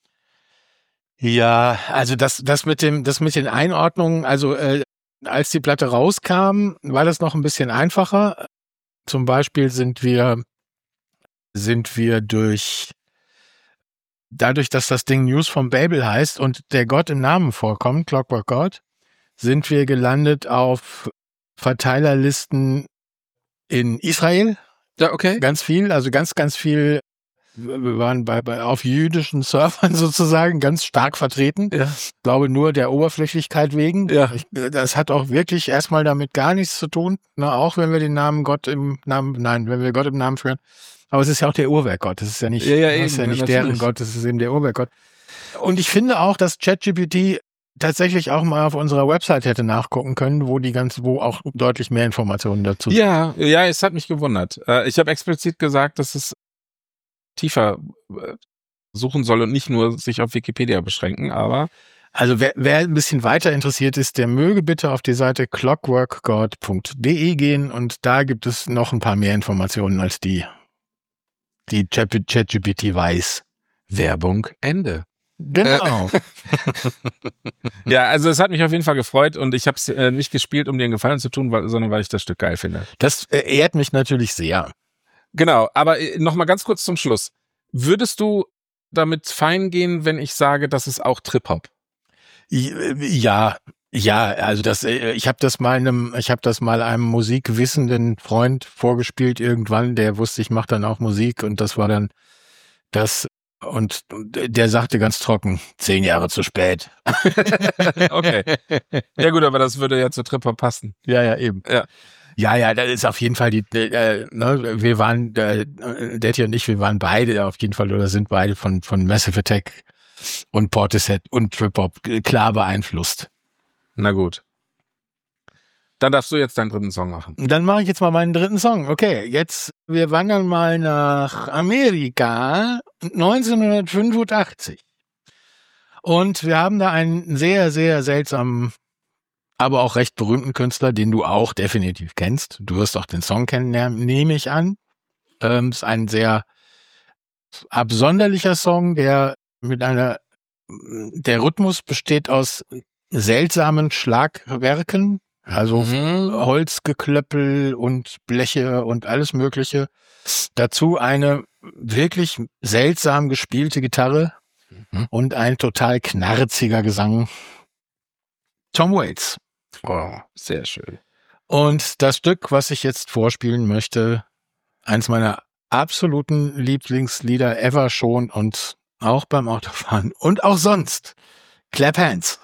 Ja, also das mit den Einordnungen, also als die Platte rauskam, war das noch ein bisschen einfacher. Zum Beispiel sind wir dadurch, dass das Ding News from Babel heißt und der Gott im Namen vorkommt, Clockwork God, sind wir gelandet auf Verteilerlisten in Israel. Ja, okay. Ganz viel, also ganz, ganz viel. Wir waren auf jüdischen Servern sozusagen ganz stark vertreten. Ja. Ich glaube nur der Oberflächlichkeit wegen. Ja. Das hat auch wirklich erstmal damit gar nichts zu tun. Ne? Auch wenn wir wenn wir Gott im Namen führen. Aber es ist ja auch der Uhrwerkgott. Das ist ja nicht, deren Gott, das ist eben der Uhrwerkgott. Und ich finde auch, dass ChatGPT tatsächlich auch mal auf unserer Website hätte nachgucken können, wo auch deutlich mehr Informationen dazu sind. Ja, es hat mich gewundert. Ich habe explizit gesagt, dass es tiefer suchen soll und nicht nur sich auf Wikipedia beschränken, aber Also wer ein bisschen weiter interessiert ist, der möge bitte auf die Seite clockworkgod.de gehen und da gibt es noch ein paar mehr Informationen als die ChatGPT weiß. Werbung Ende. Genau. Ja, also es hat mich auf jeden Fall gefreut und ich habe es nicht gespielt, um dir einen Gefallen zu tun, sondern weil ich das Stück geil finde. Das ehrt mich natürlich sehr. Genau, aber nochmal ganz kurz zum Schluss. Würdest du damit fein gehen, wenn ich sage, das ist auch Trip-Hop? Ja, also ich habe das mal einem musikwissenden Freund vorgespielt irgendwann, der wusste, ich mache dann auch Musik und das war dann das und der sagte ganz trocken, 10 Jahre zu spät. Okay. Ja gut, aber das würde ja zu Trip-Hop passen. Ja, eben. Ja. Ja, das ist auf jeden Fall wir waren, Detti und ich, wir waren beide auf jeden Fall oder sind beide von Massive Attack und Portishead und Trip-Hop klar beeinflusst. Na gut. Dann darfst du jetzt deinen dritten Song machen. Dann mache ich jetzt mal meinen dritten Song. Okay, wir wandern mal nach Amerika 1985. Und wir haben da einen sehr, sehr seltsamen, aber auch recht berühmten Künstler, den du auch definitiv kennst. Du wirst auch den Song kennen, nehme ich an. Ist ein sehr absonderlicher Song, der Rhythmus besteht aus seltsamen Schlagwerken, also Holzgeklöppel und Bleche und alles Mögliche. Dazu eine wirklich seltsam gespielte Gitarre und ein total knarziger Gesang. Tom Waits. Oh, sehr schön. Und das Stück, was ich jetzt vorspielen möchte, eins meiner absoluten Lieblingslieder ever schon und auch beim Autofahren und auch sonst. Clap Hands.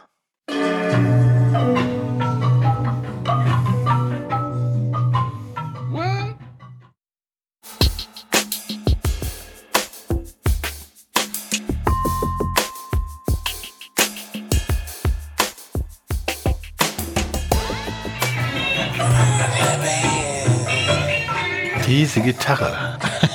Diese Gitarre.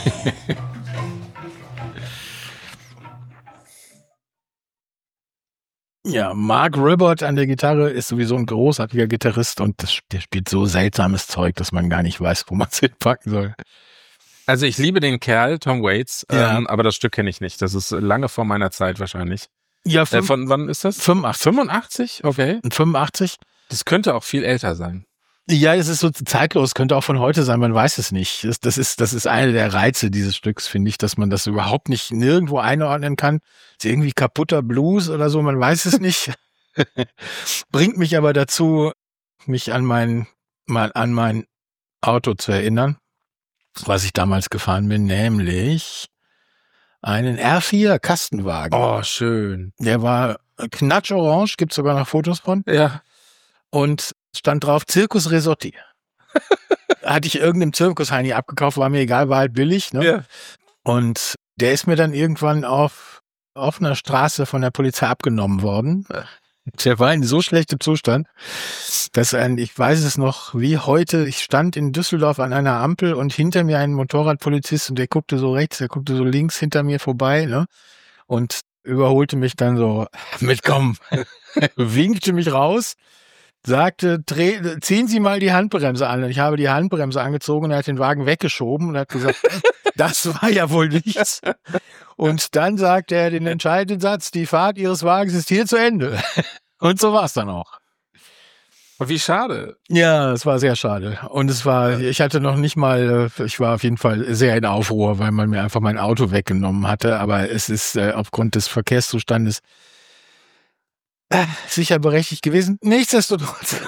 Ja, Mark Ribot an der Gitarre ist sowieso ein großartiger Gitarrist und der spielt so seltsames Zeug, dass man gar nicht weiß, wo man es hinpacken soll. Also ich liebe den Kerl, Tom Waits, Ja. aber das Stück kenne ich nicht. Das ist lange vor meiner Zeit wahrscheinlich. Ja, Von wann ist das? 85. 85? Okay. 85. Das könnte auch viel älter sein. Ja, es ist so zeitlos, könnte auch von heute sein, man weiß es nicht. Das ist einer der Reize dieses Stücks, finde ich, dass man das überhaupt nicht nirgendwo einordnen kann. Ist irgendwie kaputter Blues oder so, man weiß es nicht. Bringt mich aber dazu, mich an mein Auto zu erinnern, was ich damals gefahren bin, nämlich einen R4 Kastenwagen. Oh, schön. Der war knatscherorange, gibt's sogar noch Fotos von. Ja. Und stand drauf Circus Resorti. Hatte ich irgendeinem Zirkusheini abgekauft, war mir egal, war halt billig. Ne? Ja. Und der ist mir dann irgendwann auf offener Straße von der Polizei abgenommen worden. Der war in so schlechtem Zustand, dass ich weiß es noch wie heute, ich stand in Düsseldorf an einer Ampel und hinter mir ein Motorradpolizist und der guckte so rechts, der guckte so links hinter mir vorbei, ne? Und überholte mich dann so mit komm, winkte mich raus, sagte, ziehen Sie mal die Handbremse an. Und ich habe die Handbremse angezogen und er hat den Wagen weggeschoben und hat gesagt, das war ja wohl nichts. Und dann sagt er den entscheidenden Satz, die Fahrt Ihres Wagens ist hier zu Ende. Und so war es dann auch. Wie schade. Ja, es war sehr schade. Und ich hatte noch nicht mal, ich war auf jeden Fall sehr in Aufruhr, weil man mir einfach mein Auto weggenommen hatte. Aber es ist aufgrund des Verkehrszustandes sicher berechtigt gewesen. Nichtsdestotrotz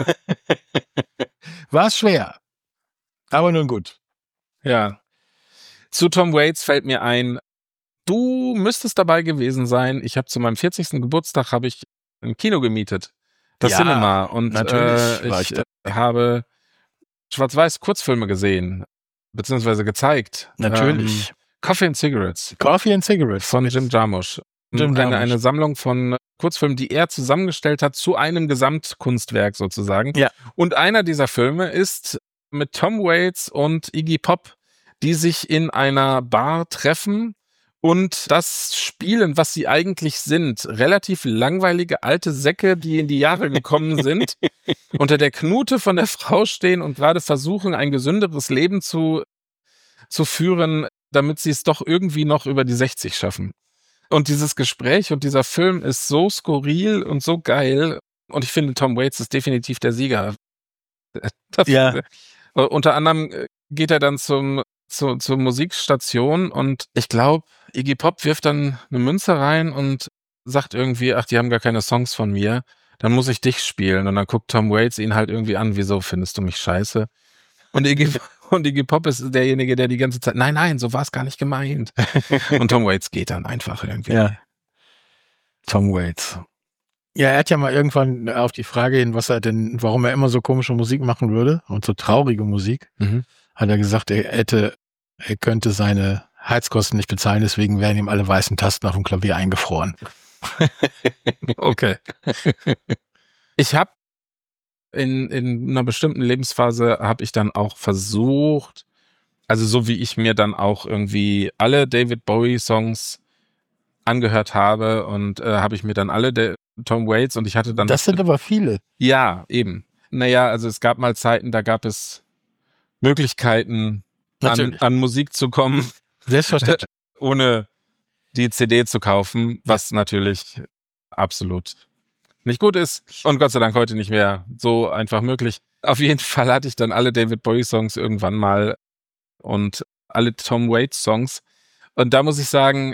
war es schwer. Aber nun gut. Ja. Zu Tom Waits fällt mir ein, du müsstest dabei gewesen sein. Ich habe zu meinem 40. Geburtstag ich ein Kino gemietet. Das Ja, Cinema. Und natürlich war ich da. habe schwarz-weiß Kurzfilme gesehen, beziehungsweise gezeigt. Natürlich. Coffee and Cigarettes Coffee and Cigarettes. von Jim Jarmusch. Jim Jarmusch. Eine Sammlung von Kurzfilmen, die er zusammengestellt hat zu einem Gesamtkunstwerk sozusagen. Ja. Und einer dieser Filme ist mit Tom Waits und Iggy Pop, die sich in einer Bar treffen und das spielen, was sie eigentlich sind. Relativ langweilige alte Säcke, die in die Jahre gekommen sind, unter der Knute von der Frau stehen und gerade versuchen, ein gesünderes Leben zu führen, damit sie es doch irgendwie noch über die 60 schaffen. Und dieses Gespräch und dieser Film ist so skurril und so geil. Und ich finde, Tom Waits ist definitiv der Sieger. Ja. Unter anderem geht er dann zur Musikstation und ich glaube, Iggy Pop wirft dann eine Münze rein und sagt irgendwie, ach, die haben gar keine Songs von mir, dann muss ich dich spielen. Und dann guckt Tom Waits ihn halt irgendwie an, wieso findest du mich scheiße? Und Iggy Pop ist derjenige, der die ganze Zeit, nein, so war es gar nicht gemeint. Und Tom Waits geht dann einfach irgendwie. Ja. Tom Waits. Ja, er hat ja mal irgendwann auf die Frage hin, warum er immer so komische Musik machen würde und so traurige Musik, hat er gesagt, er könnte seine Heizkosten nicht bezahlen, deswegen wären ihm alle weißen Tasten auf dem Klavier eingefroren. Okay. Ich habe in einer bestimmten Lebensphase habe ich dann auch versucht, also so wie ich mir dann auch irgendwie alle David Bowie Songs angehört habe und habe ich mir dann alle Tom Waits und ich hatte dann... Das sind aber viele. Ja, eben. Naja, also es gab mal Zeiten, da gab es Möglichkeiten, an Musik zu kommen, Selbstverständlich. ohne die CD zu kaufen, was natürlich absolut nicht gut ist und Gott sei Dank heute nicht mehr so einfach möglich. Auf jeden Fall hatte ich dann alle David Bowie Songs irgendwann mal und alle Tom Waits Songs und da muss ich sagen,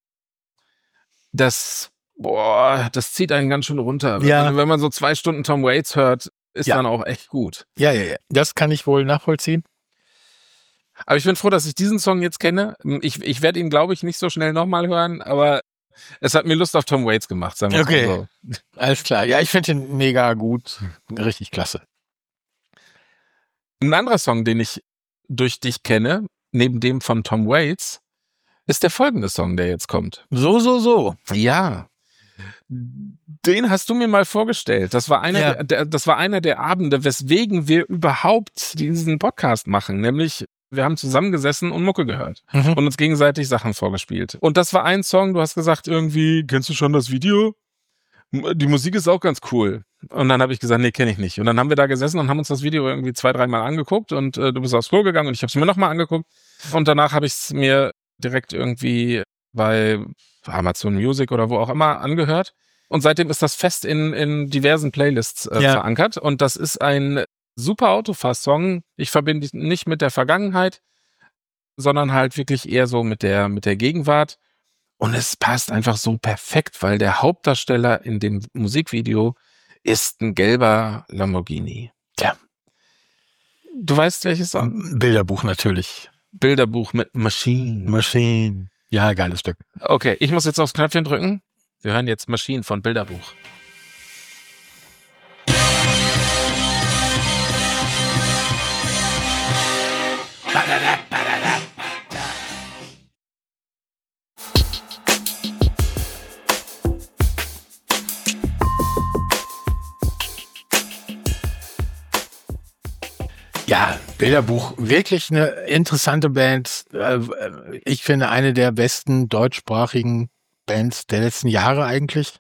das zieht einen ganz schön runter. Ja. Wenn man so 2 Stunden Tom Waits hört, ist dann auch echt gut. Ja. Das kann ich wohl nachvollziehen. Aber ich bin froh, dass ich diesen Song jetzt kenne. Ich werde ihn, glaube ich, nicht so schnell nochmal hören, aber es hat mir Lust auf Tom Waits gemacht, sagen wir Okay. mal so. Alles klar. Ja, ich finde ihn mega gut. Richtig klasse. Ein anderer Song, den ich durch dich kenne, neben dem von Tom Waits, ist der folgende Song, der jetzt kommt. So. Ja. Den hast du mir mal vorgestellt. Das war einer der Abende, weswegen wir überhaupt diesen Podcast machen. Nämlich, wir haben zusammengesessen und Mucke gehört und uns gegenseitig Sachen vorgespielt. Und das war ein Song, du hast gesagt, irgendwie, kennst du schon das Video? Die Musik ist auch ganz cool. Und dann habe ich gesagt, nee, kenne ich nicht. Und dann haben wir da gesessen und haben uns das Video irgendwie 2-3 Mal angeguckt und du bist aufs Klo gegangen und ich habe es mir nochmal angeguckt. Und danach habe ich es mir direkt irgendwie bei Amazon Music oder wo auch immer angehört. Und seitdem ist das fest in diversen Playlists verankert. Und das ist ein super Autofahr-Song. Ich verbinde ihn nicht mit der Vergangenheit, sondern halt wirklich eher so mit der Gegenwart. Und es passt einfach so perfekt, weil der Hauptdarsteller in dem Musikvideo ist ein gelber Lamborghini. Tja. Du weißt, welches Song? Bilderbuch natürlich. Bilderbuch mit Machine. Machine. Ja, geiles Stück. Okay, ich muss jetzt aufs Knöpfchen drücken. Wir hören jetzt Machine von Bilderbuch. Ja, Bilderbuch, wirklich eine interessante Band. Ich finde eine der besten deutschsprachigen Bands der letzten Jahre eigentlich.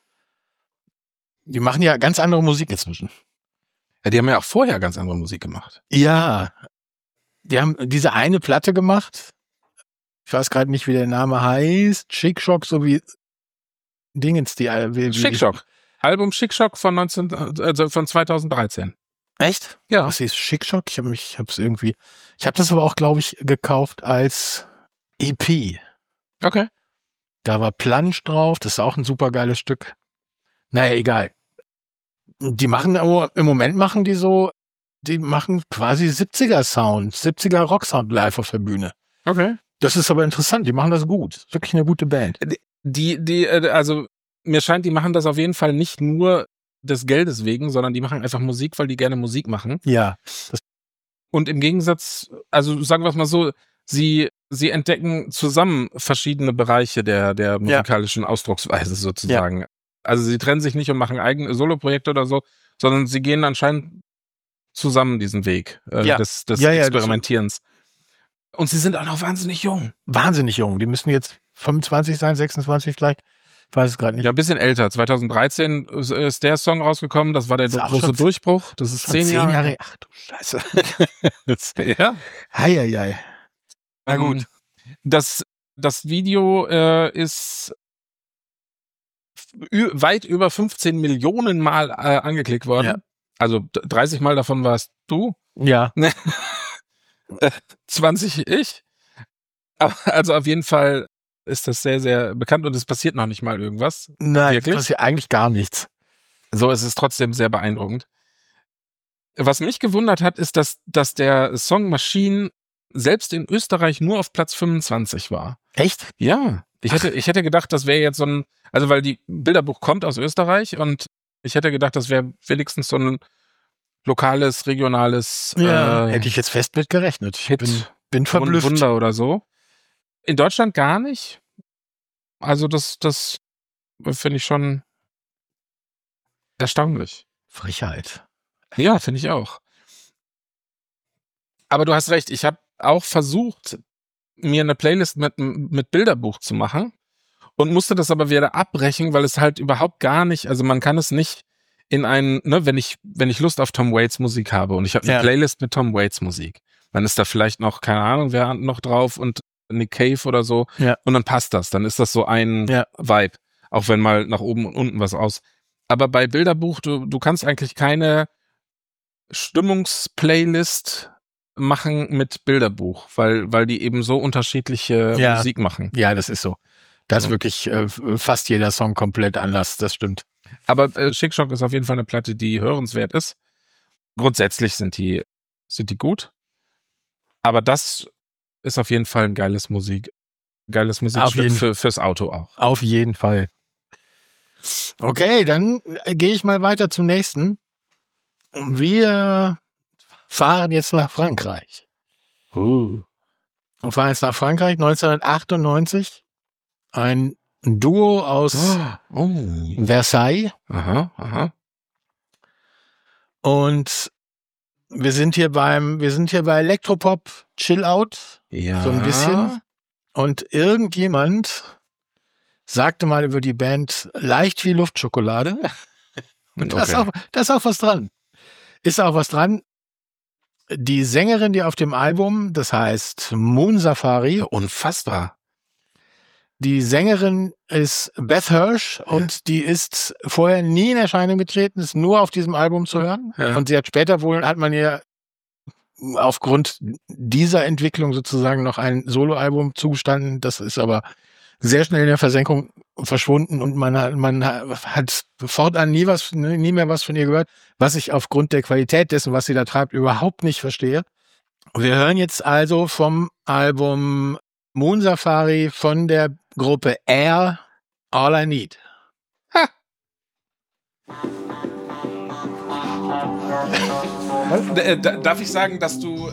Die machen ja ganz andere Musik inzwischen. Ja, die haben ja auch vorher ganz andere Musik gemacht. Ja, die haben diese eine Platte gemacht. Ich weiß gerade nicht, wie der Name heißt. Chic Shock, so wie Dingens. Chic Shock. Album Chic Shock von 2013. Echt? Ja. Was ist Chic Shock? Ich habe das aber auch, glaube ich, gekauft als EP. Okay. Da war Plunge drauf, das ist auch ein super geiles Stück. Naja, egal. Die machen aber, im Moment machen die machen quasi 70er-Sound, 70er-Rock-Sound live auf der Bühne. Okay. Das ist aber interessant, die machen das gut. Wirklich eine gute Band. Also mir scheint, die machen das auf jeden Fall nicht nur des Geldes wegen, sondern die machen einfach Musik, weil die gerne Musik machen. Ja. Und im Gegensatz, also sagen wir es mal so, sie entdecken zusammen verschiedene Bereiche der musikalischen Ausdrucksweise sozusagen. Ja. Also sie trennen sich nicht und machen eigene Soloprojekte oder so, sondern sie gehen anscheinend zusammen diesen Weg des Experimentierens. Und sie sind auch noch wahnsinnig jung. Wahnsinnig jung. Die müssen jetzt 25 sein, 26 vielleicht. Ich weiß es gerade nicht. Ja, ein bisschen älter. 2013 ist der Song rausgekommen. Das war der große Durchbruch. Das ist 10 Jahre. Ach du Scheiße. Ja. Hei. Na gut. Das Video ist weit über 15 Millionen Mal angeklickt worden. Ja. Also 30 Mal davon warst du. Ja. 20 ich. Aber also auf jeden Fall ist das sehr, sehr bekannt und es passiert noch nicht mal irgendwas. Nein, es passiert eigentlich gar nichts. So, es ist trotzdem sehr beeindruckend. Was mich gewundert hat, ist, dass der Song Machine selbst in Österreich nur auf Platz 25 war. Echt? Ja. Ich hätte gedacht, das wäre jetzt so ein, also weil die Bilderbuch kommt aus Österreich und ich hätte gedacht, das wäre wenigstens so ein lokales, regionales hätte ich jetzt fest mit gerechnet. Ich bin verblüfft. Wunder oder so. In Deutschland gar nicht. Also das finde ich schon erstaunlich. Frechheit. Ja, finde ich auch. Aber du hast recht, ich habe auch versucht, mir eine Playlist mit Bilderbuch zu machen und musste das aber wieder abbrechen, weil es halt überhaupt gar nicht, also man kann es nicht in einen, ne, wenn ich Lust auf Tom Waits Musik habe und ich habe eine Playlist mit Tom Waits Musik, dann ist da vielleicht noch, keine Ahnung, wer noch drauf und Nick Cave oder so und dann passt das, dann ist das so ein Vibe, auch wenn mal nach oben und unten was aus. Aber bei Bilderbuch, du kannst eigentlich keine Stimmungsplaylist machen mit Bilderbuch, weil die eben so unterschiedliche Musik machen. Ja, das ist so. Das ist wirklich fast jeder Song komplett anders, das stimmt. Aber Chic Shock ist auf jeden Fall eine Platte, die hörenswert ist. Grundsätzlich sind die gut. Aber das ist auf jeden Fall ein geiles Musikstück fürs Auto auch. Auf jeden Fall. Okay, dann gehe ich mal weiter zum nächsten. Wir fahren jetzt nach Frankreich. Und fahren jetzt nach Frankreich 1998. Ein Duo aus Versailles. Aha. Und wir sind hier bei Elektropop Chill Out. Ja. So ein bisschen. Und irgendjemand sagte mal über die Band leicht wie Luftschokolade. Und da ist auch was dran. Ist auch was dran. Die Sängerin, die auf dem Album, das heißt Moon Safari. Unfassbar. Die Sängerin ist Beth Hirsch und die ist vorher nie in Erscheinung getreten, ist nur auf diesem Album zu hören. Ja. Und sie hat später wohl, hat man ihr aufgrund dieser Entwicklung sozusagen noch ein Soloalbum zugestanden. Das ist aber sehr schnell in der Versenkung verschwunden und man hat fortan nie mehr was von ihr gehört, was ich aufgrund der Qualität dessen, was sie da treibt, überhaupt nicht verstehe. Wir hören jetzt also vom Album Moon Safari von der Gruppe Air, All I Need. Darf ich sagen, dass du...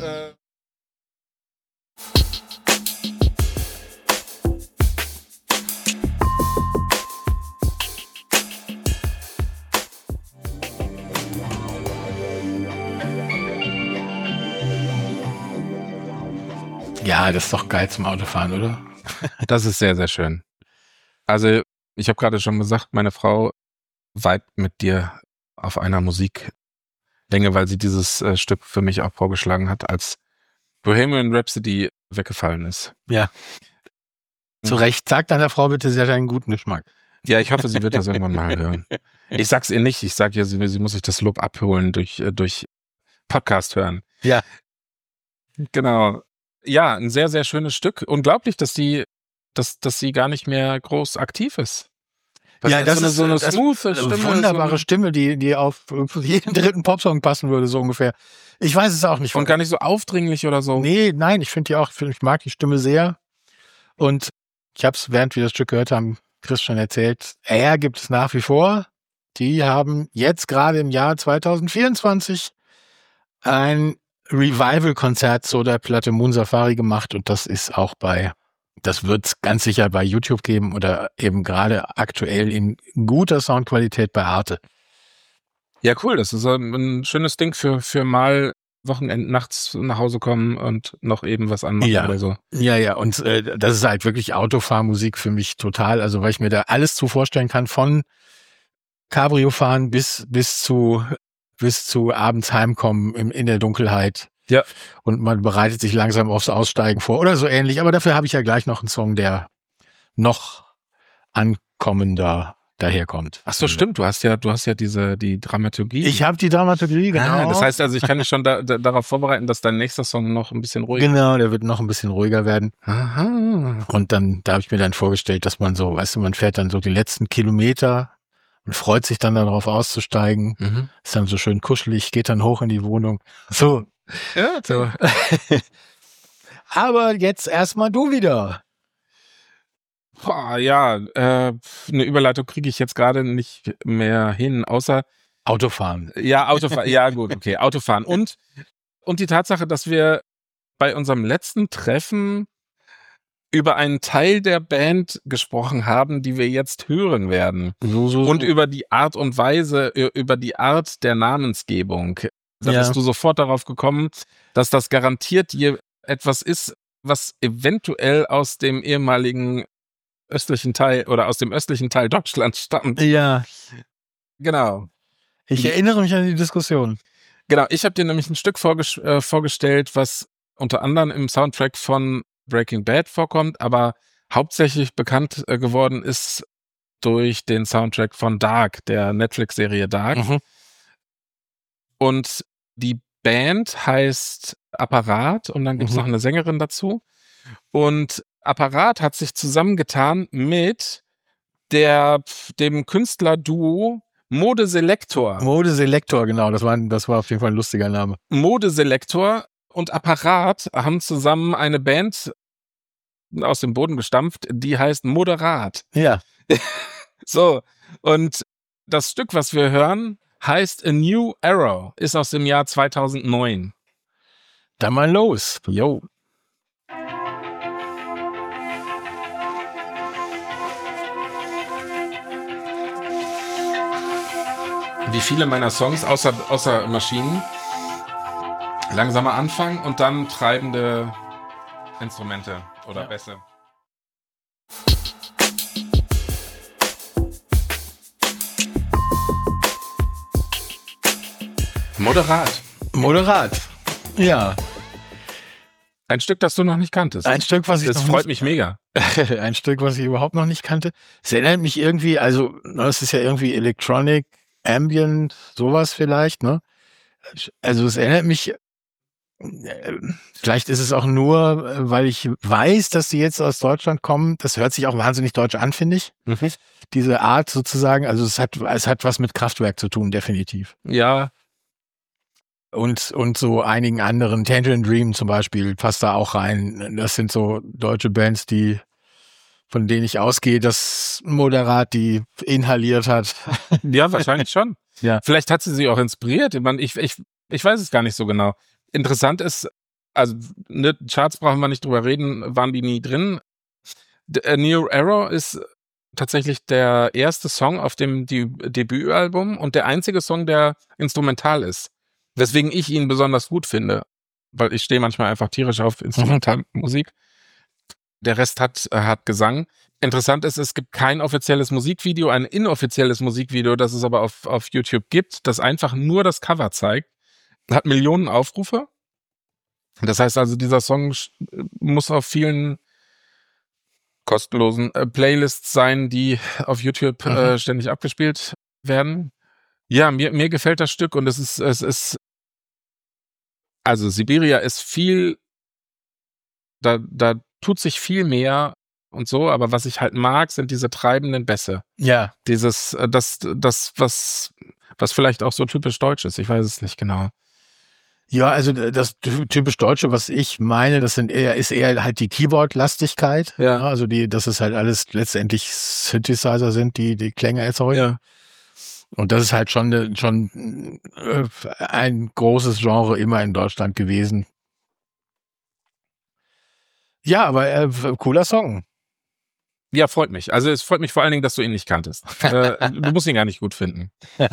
Ja, das ist doch geil zum Autofahren, oder? Das ist sehr, sehr schön. Also, ich habe gerade schon gesagt, meine Frau vibet mit dir auf einer Musiklänge, weil sie dieses Stück für mich auch vorgeschlagen hat, als Bohemian Rhapsody weggefallen ist. Ja. Zu Recht. Sag deiner Frau bitte, sie hat einen guten Geschmack. Ja, ich hoffe, sie wird das irgendwann mal hören. Ich sag's ihr nicht. Ich sag ihr, sie muss sich das Lob abholen durch Podcast hören. Ja. Genau. Ja, ein sehr, sehr schönes Stück. Unglaublich, dass sie gar nicht mehr groß aktiv ist. Ja, das ist so eine das smooth eine Stimme. wunderbare Stimme, die auf jeden dritten Popsong passen würde, so ungefähr. Ich weiß es auch nicht. Und gar nicht so aufdringlich oder so. Nein, ich mag die Stimme sehr. Und ich habe es, während wir das Stück gehört haben, Chris schon erzählt, gibt es nach wie vor. Die haben jetzt gerade im Jahr 2024 ein Revival-Konzert zu der Platte Moon Safari gemacht und das wird es ganz sicher bei YouTube geben oder eben gerade aktuell in guter Soundqualität bei Arte. Ja, cool. Das ist ein schönes Ding für mal Wochenend nachts nach Hause kommen und noch eben was anmachen oder so. Ja. Und das ist halt wirklich Autofahrmusik für mich total. Also weil ich mir da alles zu vorstellen kann, von Cabrio fahren bis zu abends heimkommen in der Dunkelheit. Ja. Und man bereitet sich langsam aufs Aussteigen vor oder so ähnlich. Aber dafür habe ich ja gleich noch einen Song, der noch ankommender daherkommt. Ach so, stimmt. Du hast ja die Dramaturgie. Ich habe die Dramaturgie, genau. Das heißt also, ich kann mich schon darauf vorbereiten, dass dein nächster Song noch ein bisschen ruhiger wird. Genau, der wird noch ein bisschen ruhiger werden. Aha. Und da habe ich mir dann vorgestellt, dass man so, weißt du, man fährt dann so die letzten Kilometer und freut sich dann darauf auszusteigen. Mhm. Ist dann so schön kuschelig, geht dann hoch in die Wohnung. So. Ja, So. Aber jetzt erstmal du wieder. Boah, ja, eine Überleitung kriege ich jetzt gerade nicht mehr hin, außer Autofahren. ja, Autofahren. Ja, gut, okay, Autofahren. Und die Tatsache, dass wir bei unserem letzten Treffen über einen Teil der Band gesprochen haben, die wir jetzt hören werden. So. Und über die Art und Weise, über die Art der Namensgebung. Da bist du sofort darauf gekommen, dass das garantiert hier etwas ist, was eventuell aus dem ehemaligen östlichen Teil oder aus dem östlichen Teil Deutschlands stammt. Ja. Genau. Ich erinnere mich an die Diskussion. Genau, ich habe dir nämlich ein Stück vorgestellt, was unter anderem im Soundtrack von Breaking Bad vorkommt, aber hauptsächlich bekannt geworden ist durch den Soundtrack von Dark, der Netflix-Serie Dark. Mhm. Und die Band heißt Apparat und dann gibt es noch eine Sängerin dazu. Und Apparat hat sich zusammengetan mit dem Künstlerduo Modeselektor. Modeselektor, genau. Das war auf jeden Fall ein lustiger Name. Modeselektor und Apparat haben zusammen eine Band aus dem Boden gestampft, die heißt Moderat. Ja. So, und das Stück, was wir hören, heißt A New Era, ist aus dem Jahr 2009. Dann mal los. Jo. Wie viele meiner Songs, außer Maschinen, langsamer Anfang und dann treibende Instrumente oder Bässe. Moderat. Ja. Ein Stück, das du noch nicht kanntest. Ein Stück, was ich Das noch freut mich mega. ein Stück, was ich überhaupt noch nicht kannte. Es erinnert mich irgendwie, also es ist ja irgendwie Electronic, Ambient, sowas vielleicht, ne? Also es erinnert mich, vielleicht ist es auch nur, weil ich weiß, dass die jetzt aus Deutschland kommen. Das hört sich auch wahnsinnig deutsch an, finde ich. Diese Art sozusagen, also es hat was mit Kraftwerk zu tun, definitiv. Ja, Und so einigen anderen, Tangerine Dream zum Beispiel, passt da auch rein. Das sind so deutsche Bands, von denen ich ausgehe, dass Moderat die inhaliert hat. ja, wahrscheinlich schon. Ja. Vielleicht hat sie auch inspiriert. Ich weiß es gar nicht so genau. Interessant ist, also ne, Charts brauchen wir nicht drüber reden, waren die nie drin. New Era ist tatsächlich der erste Song auf dem Debütalbum und der einzige Song, der instrumental ist. Weswegen ich ihn besonders gut finde, weil ich stehe manchmal einfach tierisch auf Instrumentalmusik. Der Rest hat Gesang. Interessant ist, es gibt kein offizielles Musikvideo, ein inoffizielles Musikvideo, das es aber auf YouTube gibt, das einfach nur das Cover zeigt. Hat Millionen Aufrufe. Das heißt also, dieser Song muss auf vielen kostenlosen Playlists sein, die auf YouTube ständig abgespielt werden. Ja, mir gefällt das Stück und es ist also Siberia ist viel, da tut sich viel mehr und so, aber was ich halt mag, sind diese treibenden Bässe. Ja. Dieses, was vielleicht auch so typisch deutsch ist, ich weiß es nicht genau. Ja, also das typisch Deutsche, was ich meine, ist eher halt die Keyboard-Lastigkeit. Ja. Also dass es halt alles letztendlich Synthesizer sind, die Klänge erzeugen. Ja. Und das ist halt schon ein großes Genre immer in Deutschland gewesen. Ja, aber cooler Song. Ja, freut mich. Also es freut mich vor allen Dingen, dass du ihn nicht kanntest. Du musst ihn gar nicht gut finden.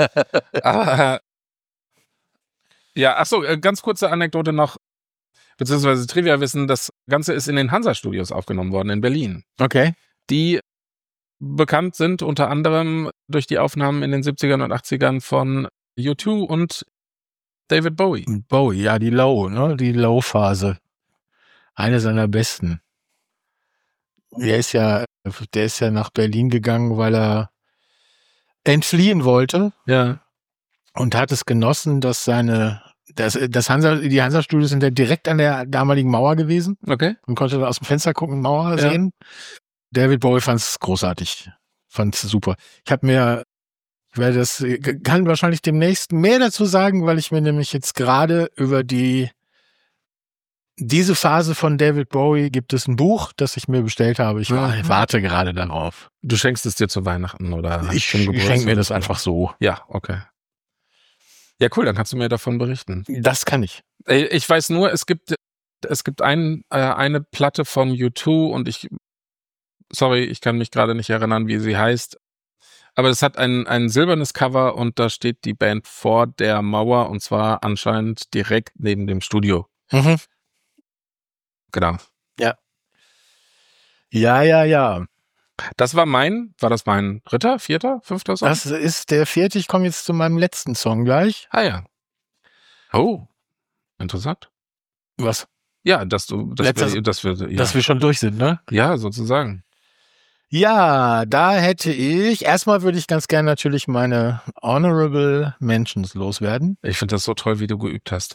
Ja, ach so, ganz kurze Anekdote noch, beziehungsweise Trivia-Wissen, das Ganze ist in den Hansa-Studios aufgenommen worden in Berlin. Okay. Die bekannt sind unter anderem durch die Aufnahmen in den 70ern und 80ern von U2 und David Bowie. Bowie, ja, die Low-Phase. Eine seiner besten. Der ist ja nach Berlin gegangen, weil er entfliehen wollte. Ja. Und hat es genossen, dass die Hansa-Studios sind ja direkt an der damaligen Mauer gewesen. Okay. Man konnte da aus dem Fenster gucken, Mauer sehen. David Bowie fand es großartig. Fand es super. kann wahrscheinlich demnächst mehr dazu sagen, weil ich mir nämlich jetzt gerade über diese Phase von David Bowie gibt es ein Buch, das ich mir bestellt habe. Ich warte gerade darauf. Du schenkst es dir zu Weihnachten oder? Ich schenke mir das einfach so. Ja, okay. Ja, cool, dann kannst du mir davon berichten. Das kann ich. Ich weiß nur, es gibt eine Platte von U2 und ich kann mich gerade nicht erinnern, wie sie heißt. Aber es hat ein silbernes Cover und da steht die Band vor der Mauer und zwar anscheinend direkt neben dem Studio. Mhm. Genau. Ja. Ja. War das mein dritter, vierter, fünfter Song? Das ist der vierte. Ich komme jetzt zu meinem letzten Song gleich. Ah ja. Oh, interessant. Was? Ja, dass wir schon durch sind, ne? Ja, sozusagen. Ja, erstmal würde ich ganz gerne natürlich meine Honorable Mentions loswerden. Ich finde das so toll, wie du geübt hast.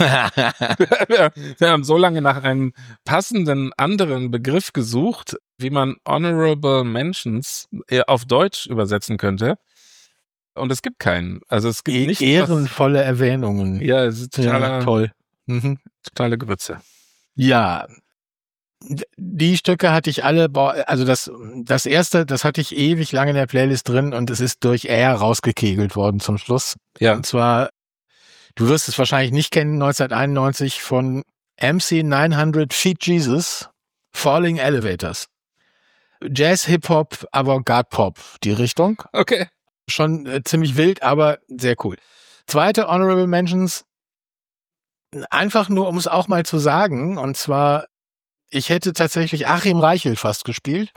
Wir haben so lange nach einem passenden anderen Begriff gesucht, wie man Honorable Mentions auf Deutsch übersetzen könnte. Und es gibt keinen. Also es gibt nicht ehrenvolle Erwähnungen. Ja, es ist toll. Totale Grütze. Ja, die Stücke hatte ich alle, also das erste, das hatte ich ewig lange in der Playlist drin und es ist durch Air rausgekegelt worden zum Schluss. Ja. Und zwar, du wirst es wahrscheinlich nicht kennen, 1991 von MC 900 Feet Jesus, Falling Elevators. Jazz, Hip-Hop, Avantgarde-Pop, die Richtung. Okay. Schon ziemlich wild, aber sehr cool. Zweite Honorable Mentions, einfach nur, um es auch mal zu sagen, und zwar, ich hätte tatsächlich Achim Reichel fast gespielt.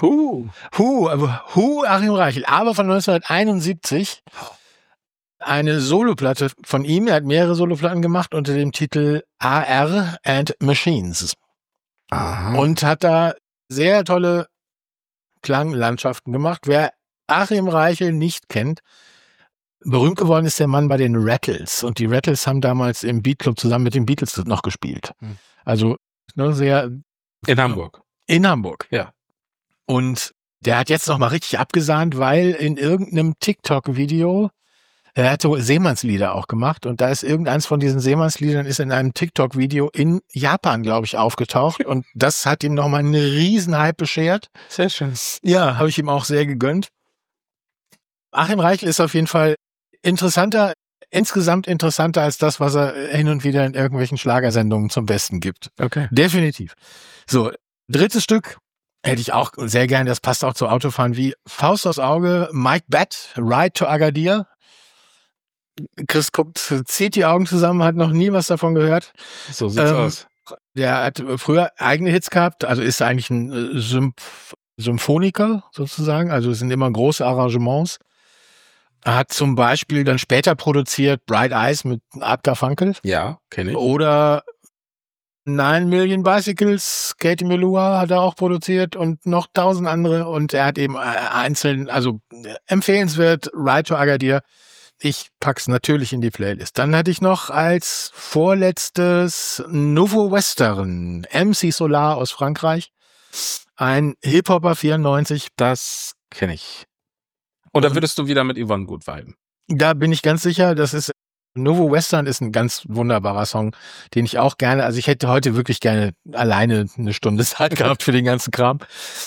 Achim Reichel, aber von 1971 eine Soloplatte von ihm. Er hat mehrere Soloplatten gemacht unter dem Titel AR and Machines. Aha. und hat da sehr tolle Klanglandschaften gemacht. Wer Achim Reichel nicht kennt, berühmt geworden ist der Mann bei den Rattles. Und die Rattles haben damals im Beat Club zusammen mit den Beatles noch gespielt. Also sehr In Hamburg. in Hamburg. Ja. Und der hat jetzt noch mal richtig abgesahnt, weil in irgendeinem TikTok-Video, er hatte Seemannslieder auch gemacht und da ist irgendeins von diesen Seemannsliedern ist in einem TikTok-Video in Japan, glaube ich, aufgetaucht und das hat ihm noch mal einen riesen Hype beschert. Sehr schön. Ja, habe ich ihm auch sehr gegönnt. Achim Reichel ist auf jeden Fall insgesamt interessanter als das, was er hin und wieder in irgendwelchen Schlagersendungen zum Besten gibt. Okay. Definitiv. So, drittes Stück hätte ich auch sehr gern, das passt auch zu Autofahren wie Faust aufs Auge, Mike Batt, Ride to Agadir. Chris guckt, zieht die Augen zusammen, hat noch nie was davon gehört. So sieht's aus. Der hat früher eigene Hits gehabt, also ist eigentlich ein Symphoniker sozusagen, also es sind immer große Arrangements. Er hat zum Beispiel dann später produziert Bright Eyes mit Art Garfunkel Ja, kenne ich. oder 9 Million Bicycles, Katie Melua hat er auch produziert und noch 1000 andere und er hat eben einzeln, also empfehlenswert, Ride to Agadir. Ich pack's natürlich in die Playlist. Dann hatte ich noch als vorletztes Nouveau Western, MC Solar aus Frankreich, ein Hip-Hopper 94. Das kenne ich. Und da würdest du wieder mit Yvonne gut viben. Da bin ich ganz sicher, das ist Nouveau Western ist ein ganz wunderbarer Song, den ich auch gerne, also ich hätte heute wirklich gerne alleine eine Stunde Zeit gehabt für den ganzen Kram.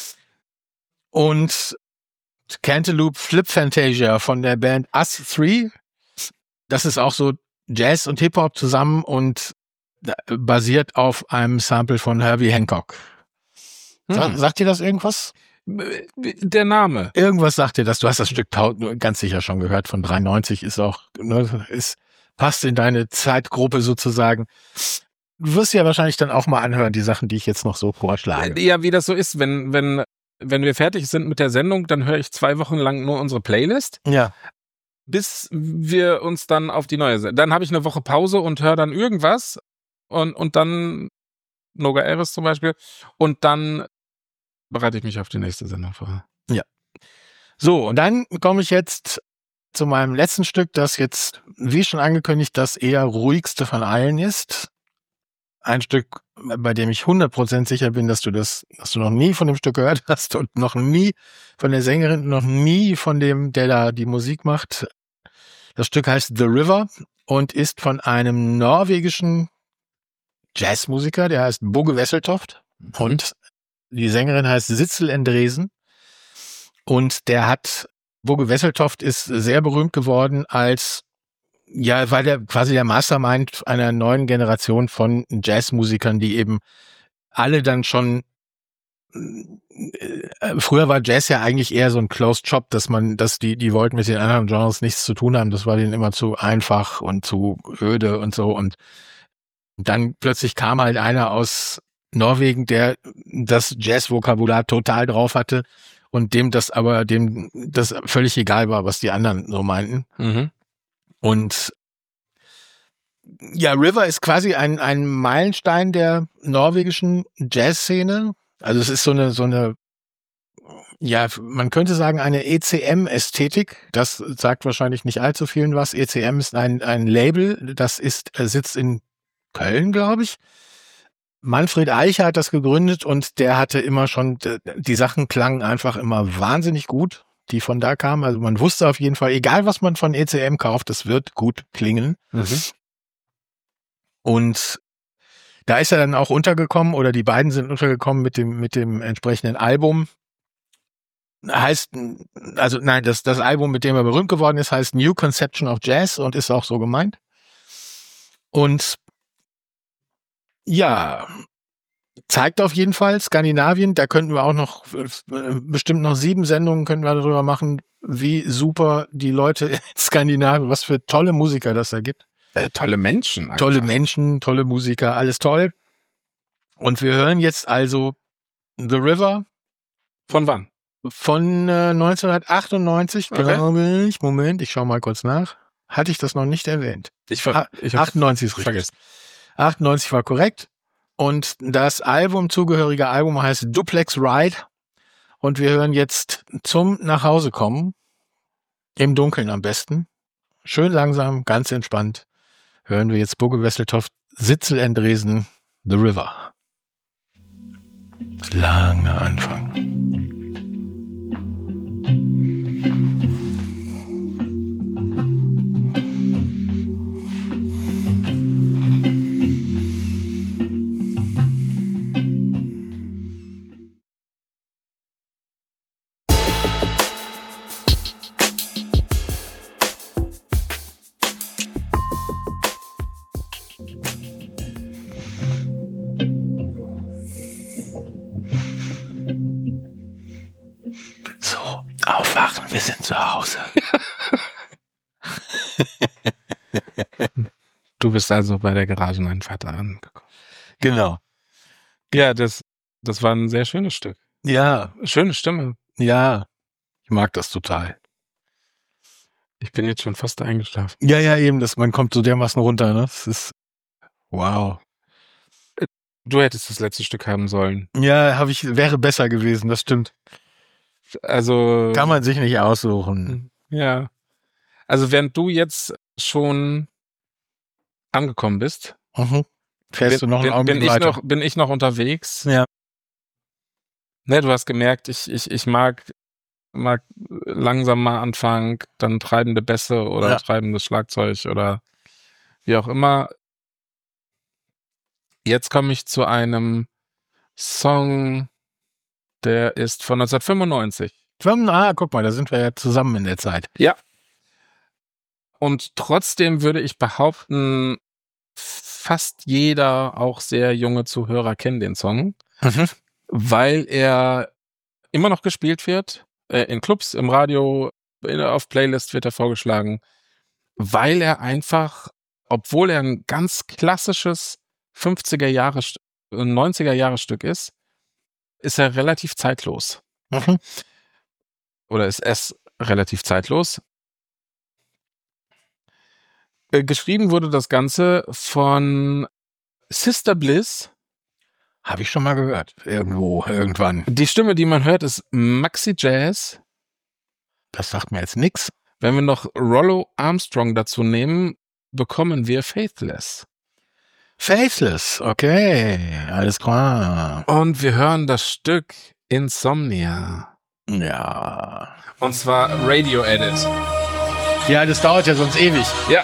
Und Cantaloupe Flip Fantasia von der Band Us 3. Das ist auch so Jazz und Hip-Hop zusammen und basiert auf einem Sample von Herbie Hancock. Sagt dir das irgendwas? Der Name. Irgendwas sagt dir das. Du hast das Stück ganz sicher schon gehört von 93. Ist auch, passt in deine Zeitgruppe sozusagen. Du wirst ja wahrscheinlich dann auch mal anhören, die Sachen, die ich jetzt noch so vorschlage. Ja, wie das so ist, wenn wir fertig sind mit der Sendung, dann höre ich 2 Wochen lang nur unsere Playlist, Ja. bis wir uns dann auf die neue Sendung. Dann habe ich eine Woche Pause und höre dann irgendwas und dann Noga Eris zum Beispiel und dann bereite ich mich auf die nächste Sendung vor. So, und dann komme ich jetzt zu meinem letzten Stück, das jetzt, wie schon angekündigt, das eher ruhigste von allen ist. Ein Stück, bei dem ich 100% sicher bin, dass du noch nie von dem Stück gehört hast und noch nie von der Sängerin, noch nie von dem, der da die Musik macht. Das Stück heißt The River und ist von einem norwegischen Jazzmusiker, der heißt Boge Wesseltoft und die Sängerin heißt Sitzel Endresen und Boge Wesseltoft ist sehr berühmt geworden weil der quasi der Mastermind einer neuen Generation von Jazzmusikern, die eben alle dann schon früher war Jazz ja eigentlich eher so ein Closed Shop, dass die wollten mit den anderen Genres nichts zu tun haben, das war denen immer zu einfach und zu öde und so und dann plötzlich kam halt einer aus Norwegen, der das Jazz-Vokabular total drauf hatte und dem das völlig egal war, was die anderen so meinten. Mhm. Und ja, River ist quasi ein Meilenstein der norwegischen Jazzszene. Also es ist so eine, ja, man könnte sagen, eine ECM-Ästhetik. Das sagt wahrscheinlich nicht allzu vielen was. ECM ist ein Label, sitzt in Köln, glaube ich. Manfred Eicher hat das gegründet und der hatte immer schon, die Sachen klangen einfach immer wahnsinnig gut, die von da kamen. Also man wusste auf jeden Fall, egal was man von ECM kauft, das wird gut klingen. Mhm. Und da ist er dann auch untergekommen oder die beiden sind untergekommen mit dem entsprechenden Album. Das Album, mit dem er berühmt geworden ist, heißt New Conception of Jazz und ist auch so gemeint. Und ja, zeigt auf jeden Fall Skandinavien, da könnten wir auch noch bestimmt noch 7 Sendungen könnten wir darüber machen, wie super die Leute in Skandinavien, was für tolle Musiker das da gibt. Tolle Menschen. Einfach. Tolle Menschen, tolle Musiker, alles toll. Und wir hören jetzt also The River. Von wann? Von 1998, Okay. glaube ich. Moment, ich schaue mal kurz nach. Hatte ich das noch nicht erwähnt? Ich habe 98 ist richtig. vergessen. 98 war korrekt. Und das zugehörige Album heißt Duplex Ride. Und wir hören jetzt zum Nachhausekommen, im Dunkeln am besten, schön langsam, ganz entspannt, hören wir jetzt Bugge Wesseltoft, Sitzel en Dresden, The River. Langer Anfang. So, aufwachen, wir sind zu Hause. Du bist also bei der Garageneinfahrt angekommen. Genau. Ja, das war ein sehr schönes Stück. Ja, Schöne Stimme. ja, ich mag das total. Ich bin jetzt schon fast eingeschlafen. Ja, eben, man kommt so dermaßen runter, ne? Das ist, wow. Du hättest das letzte Stück haben sollen. Ja, wäre besser gewesen, das stimmt. Also. Kann man sich nicht aussuchen. Ja. Also während du jetzt schon angekommen bist, Fährst du noch einen Augenblick weiter? bin ich noch unterwegs. Ja. Ne, du hast gemerkt, ich mag langsam mal anfangen, dann treibende Bässe oder treibendes Schlagzeug oder wie auch immer. Jetzt komme ich zu einem Song, der ist von 1995. Guck mal, da sind wir ja zusammen in der Zeit. Ja. Und trotzdem würde ich behaupten, fast jeder, auch sehr junge Zuhörer, kennt den Song, weil er immer noch gespielt wird, in Clubs, im Radio, auf Playlist wird er vorgeschlagen, weil er einfach, obwohl er ein ganz klassisches 90er-Jahre-Stück ist er relativ zeitlos. Oder ist es relativ zeitlos. Geschrieben wurde das Ganze von Sister Bliss. Habe ich schon mal gehört. Irgendwann. Die Stimme, die man hört, ist Maxi Jazz. Das sagt mir jetzt nix. Wenn wir noch Rollo Armstrong dazu nehmen, bekommen wir Faithless. Faithless, okay. Alles klar. Und wir hören das Stück Insomnia. Ja. Und zwar Radio Edit. Ja, das dauert ja sonst ewig. Ja.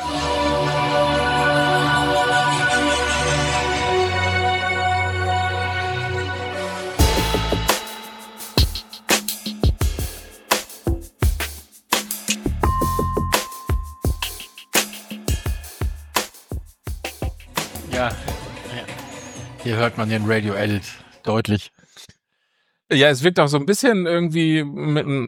Ja. Hier hört man den Radio Edit deutlich. Ja, es wirkt auch so ein bisschen irgendwie mit einem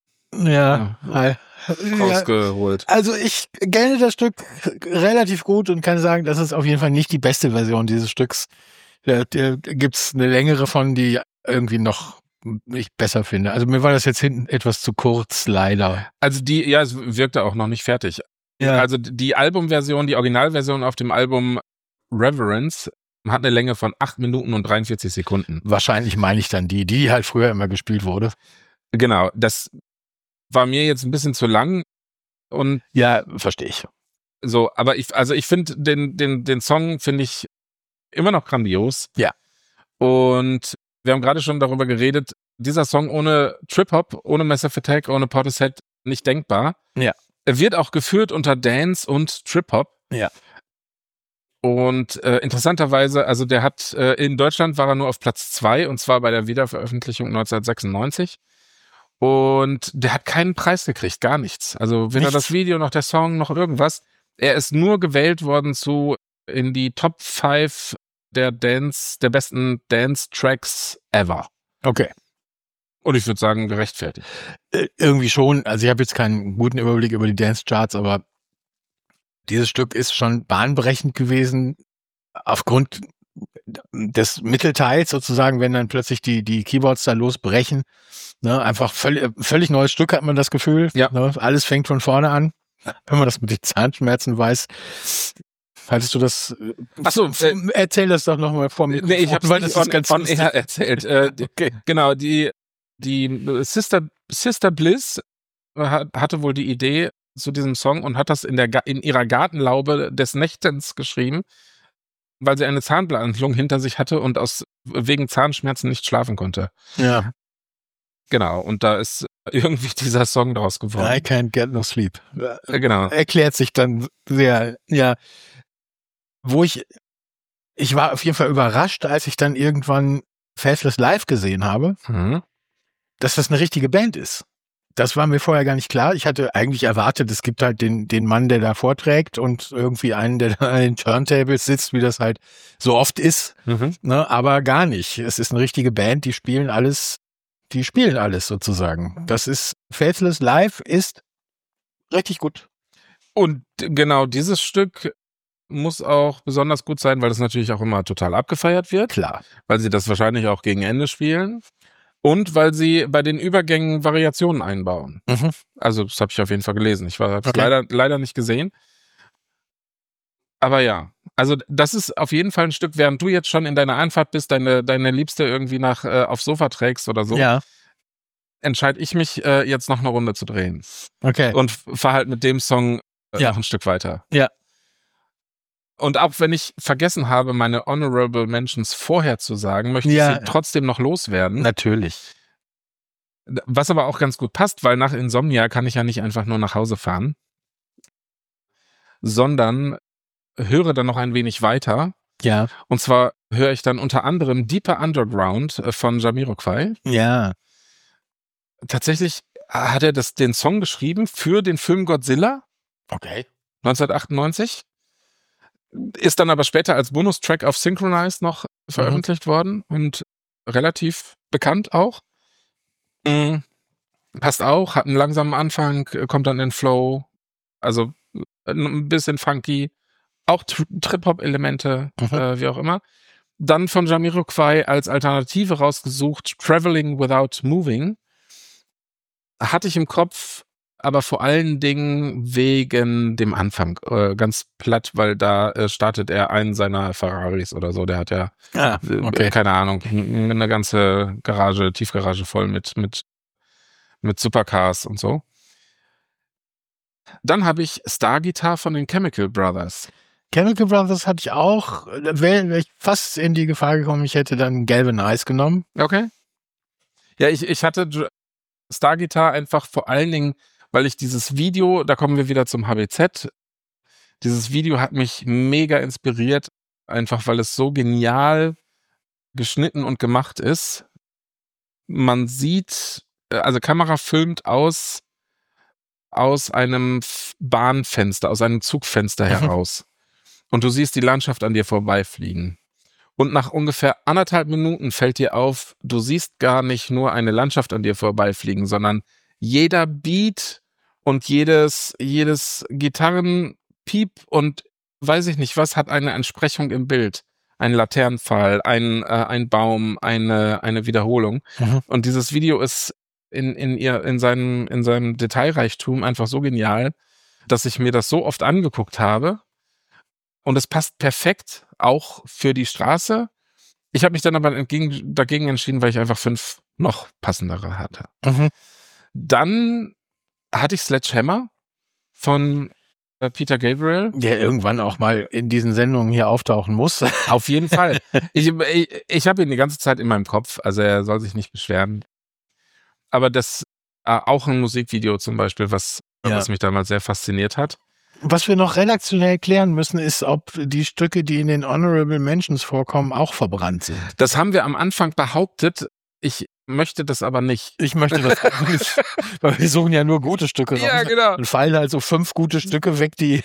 rausgeholt. Also ich kenne das Stück relativ gut und kann sagen, das ist auf jeden Fall nicht die beste Version dieses Stücks. Da gibt's eine längere von, die irgendwie noch ich besser finde. Also mir war das jetzt hinten etwas zu kurz, leider. Also es wirkte auch noch nicht fertig. Ja. Also die Albumversion, die Originalversion auf dem Album Reverence hat eine Länge von 8 Minuten und 43 Sekunden. Wahrscheinlich meine ich dann die halt früher immer gespielt wurde. Genau, das war mir jetzt ein bisschen zu lang. Und ja, verstehe ich. So, aber ich finde den Song finde ich immer noch grandios. Ja. Und wir haben gerade schon darüber geredet, dieser Song ohne Trip-Hop, ohne Massive Attack, ohne Portishead nicht denkbar. Ja. Er wird auch geführt unter Dance und Trip-Hop. Ja. Und interessanterweise, also der hat, in Deutschland war er nur auf Platz 2 und zwar bei der Wiederveröffentlichung 1996. Und der hat keinen Preis gekriegt, gar nichts. Also weder das Video noch der Song noch irgendwas. Er ist nur gewählt worden in die Top 5 der besten Dance-Tracks ever. Okay. Und ich würde sagen, gerechtfertigt. Irgendwie schon. Also ich habe jetzt keinen guten Überblick über die Dance-Charts, aber dieses Stück ist schon bahnbrechend gewesen aufgrund des Mittelteils sozusagen, wenn dann plötzlich die Keyboards da losbrechen. Ne, einfach völlig neues Stück, hat man das Gefühl. Ja. Ne, alles fängt von vorne an. Wenn man das mit den Zahnschmerzen weiß. Hattest du das? Achso, erzähl das doch nochmal vor mir. Nee, ich habe weil das ist ganz on lustig. air erzählt. Okay. Genau, die Sister Bliss hatte wohl die Idee zu diesem Song und hat das in ihrer Gartenlaube des Nächtens geschrieben, weil sie eine Zahnbehandlung hinter sich hatte und wegen Zahnschmerzen nicht schlafen konnte. Ja. Genau, und da ist irgendwie dieser Song draus geworden. I can't get no sleep. Genau. Erklärt sich dann sehr, ja. Ich war auf jeden Fall überrascht, als ich dann irgendwann Faithless live gesehen habe, dass das eine richtige Band ist. Das war mir vorher gar nicht klar. Ich hatte eigentlich erwartet, es gibt halt den Mann, der da vorträgt und irgendwie einen, der da an den Turntables sitzt, wie das halt so oft ist. Ne? Aber gar nicht. Es ist eine richtige Band, die spielen alles sozusagen. Das ist Faithless live ist richtig gut. Und genau dieses Stück muss auch besonders gut sein, weil das natürlich auch immer total abgefeiert wird. Klar. Weil sie das wahrscheinlich auch gegen Ende spielen. Und weil sie bei den Übergängen Variationen einbauen. Also das habe ich auf jeden Fall gelesen. Ich habe es leider nicht gesehen. Aber ja, also das ist auf jeden Fall ein Stück, während du jetzt schon in deiner Einfahrt bist, deine Liebste irgendwie aufs Sofa trägst oder so, Ja. entscheide ich mich jetzt noch eine Runde zu drehen. Okay. Und fahre halt mit dem Song noch ein Stück weiter. Ja. Und auch wenn ich vergessen habe, meine Honorable Mentions vorher zu sagen, möchte ich sie trotzdem noch loswerden. Natürlich. Was aber auch ganz gut passt, weil nach Insomnia kann ich ja nicht einfach nur nach Hause fahren, sondern höre dann noch ein wenig weiter. Ja. Und zwar höre ich dann unter anderem Deeper Underground von Jamiroquai. Ja. Tatsächlich hat er den Song geschrieben für den Film Godzilla. Okay. 1998. Ist dann aber später als Bonustrack auf Synchronized noch veröffentlicht worden und relativ bekannt auch. Passt auch, hat einen langsamen Anfang, kommt dann in Flow, also ein bisschen funky, auch Trip-Hop-Elemente, wie auch immer. Dann von Jamiroquai als Alternative rausgesucht, Traveling Without Moving. Hatte ich im Kopf, aber vor allen Dingen wegen dem Anfang. Ganz platt, weil da startet er einen seiner Ferraris oder so. Der hat ja, keine Ahnung, eine ganze Tiefgarage voll mit Supercars und so. Dann habe ich Starguitar von den Chemical Brothers. Chemical Brothers hatte ich auch. Wäre ich fast in die Gefahr gekommen, ich hätte dann Galvanize genommen. Okay. Ja, ich hatte Starguitar einfach vor allen Dingen, weil ich dieses Video, da kommen wir wieder zum HBZ, dieses Video hat mich mega inspiriert, einfach weil es so genial geschnitten und gemacht ist. Man sieht, also Kamera filmt aus einem Bahnfenster, aus einem Zugfenster heraus. Und du siehst die Landschaft an dir vorbeifliegen. Und nach ungefähr 1,5 Minuten fällt dir auf, du siehst gar nicht nur eine Landschaft an dir vorbeifliegen, sondern jeder Beat und jedes Gitarrenpiep und weiß ich nicht was hat eine Entsprechung im Bild. Ein Laternenpfahl, ein Baum, eine Wiederholung. Und dieses Video ist in seinem Detailreichtum einfach so genial, dass ich mir das so oft angeguckt habe. Und es passt perfekt auch für die Straße. Ich habe mich dann aber dagegen entschieden, weil ich einfach 5 noch passendere hatte. Dann hatte ich Sledgehammer von Peter Gabriel. Der irgendwann auch mal in diesen Sendungen hier auftauchen muss. Auf jeden Fall. Ich habe ihn die ganze Zeit in meinem Kopf, also er soll sich nicht beschweren. Aber das auch ein Musikvideo zum Beispiel, was mich damals sehr fasziniert hat. Was wir noch redaktionell klären müssen, ist, ob die Stücke, die in den Honorable Mentions vorkommen, auch verbrannt sind. Das haben wir am Anfang behauptet. Ich möchte das aber nicht. Ich möchte das auch nicht, weil wir suchen ja nur gute Stücke raus. Ja, genau. Und fallen halt so 5 gute Stücke weg, die,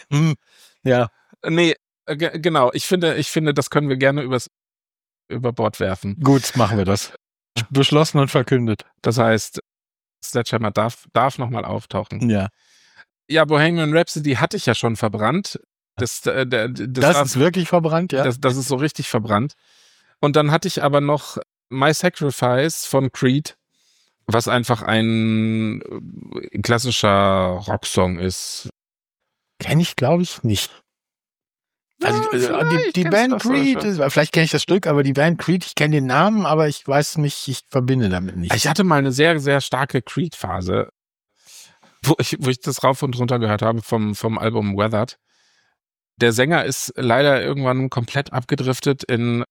Nee, genau. Ich finde, das können wir gerne über Bord werfen. Gut, machen wir das. Beschlossen und verkündet. Das heißt, Sledgehammer darf nochmal auftauchen. Ja. Ja, Bohemian Rhapsody hatte ich ja schon verbrannt. Das ist wirklich verbrannt, ja. Das ist so richtig verbrannt. Und dann hatte ich aber noch My Sacrifice von Creed, was einfach ein klassischer Rocksong ist. Kenne ich, glaube ich, nicht. Also die Band Creed, vielleicht kenne ich das Stück, aber die Band Creed, ich kenne den Namen, aber ich weiß nicht, ich verbinde damit nichts. Ich hatte mal eine sehr, sehr starke Creed-Phase, wo ich das rauf und runter gehört habe vom Album Weathered. Der Sänger ist leider irgendwann komplett abgedriftet in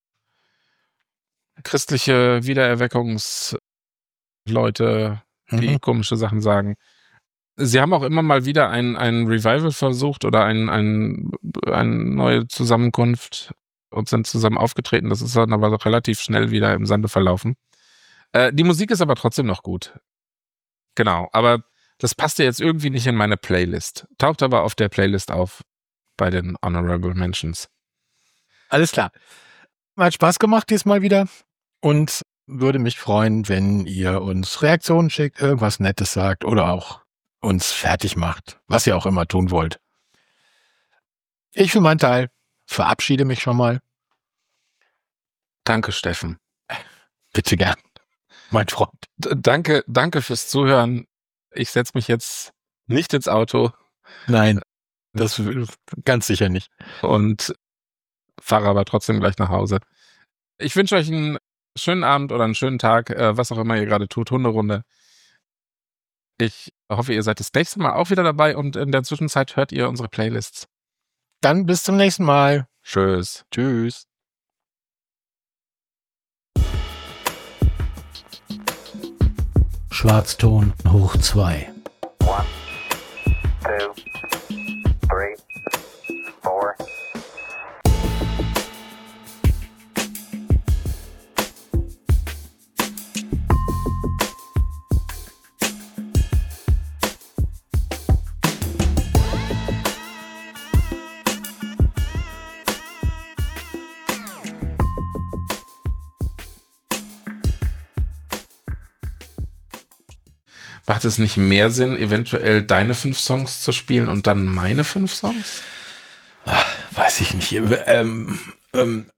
christliche Wiedererweckungsleute, die komische Sachen sagen. Sie haben auch immer mal wieder ein Revival versucht oder eine neue Zusammenkunft und sind zusammen aufgetreten. Das ist dann aber doch relativ schnell wieder im Sande verlaufen. Die Musik ist aber trotzdem noch gut. Genau, aber das passte jetzt irgendwie nicht in meine Playlist. Taucht aber auf der Playlist auf bei den Honorable Mentions. Alles klar. Hat Spaß gemacht diesmal wieder und würde mich freuen, wenn ihr uns Reaktionen schickt, irgendwas Nettes sagt oder auch uns fertig macht, was ihr auch immer tun wollt. Ich für meinen Teil verabschiede mich schon mal. Danke, Steffen. Bitte gern, mein Freund. Danke fürs Zuhören. Ich setze mich jetzt nicht ins Auto. Nein, das ganz sicher nicht. Und fahre aber trotzdem gleich nach Hause. Ich wünsche euch einen schönen Abend oder einen schönen Tag, was auch immer ihr gerade tut, Hunderunde. Ich hoffe, ihr seid das nächste Mal auch wieder dabei und in der Zwischenzeit hört ihr unsere Playlists. Dann bis zum nächsten Mal. Tschüss. Tschüss. Schwarzton hoch 2. 1, 2, 3, 4. Macht es nicht mehr Sinn, eventuell deine 5 Songs zu spielen und dann meine 5 Songs? Weiß ich nicht.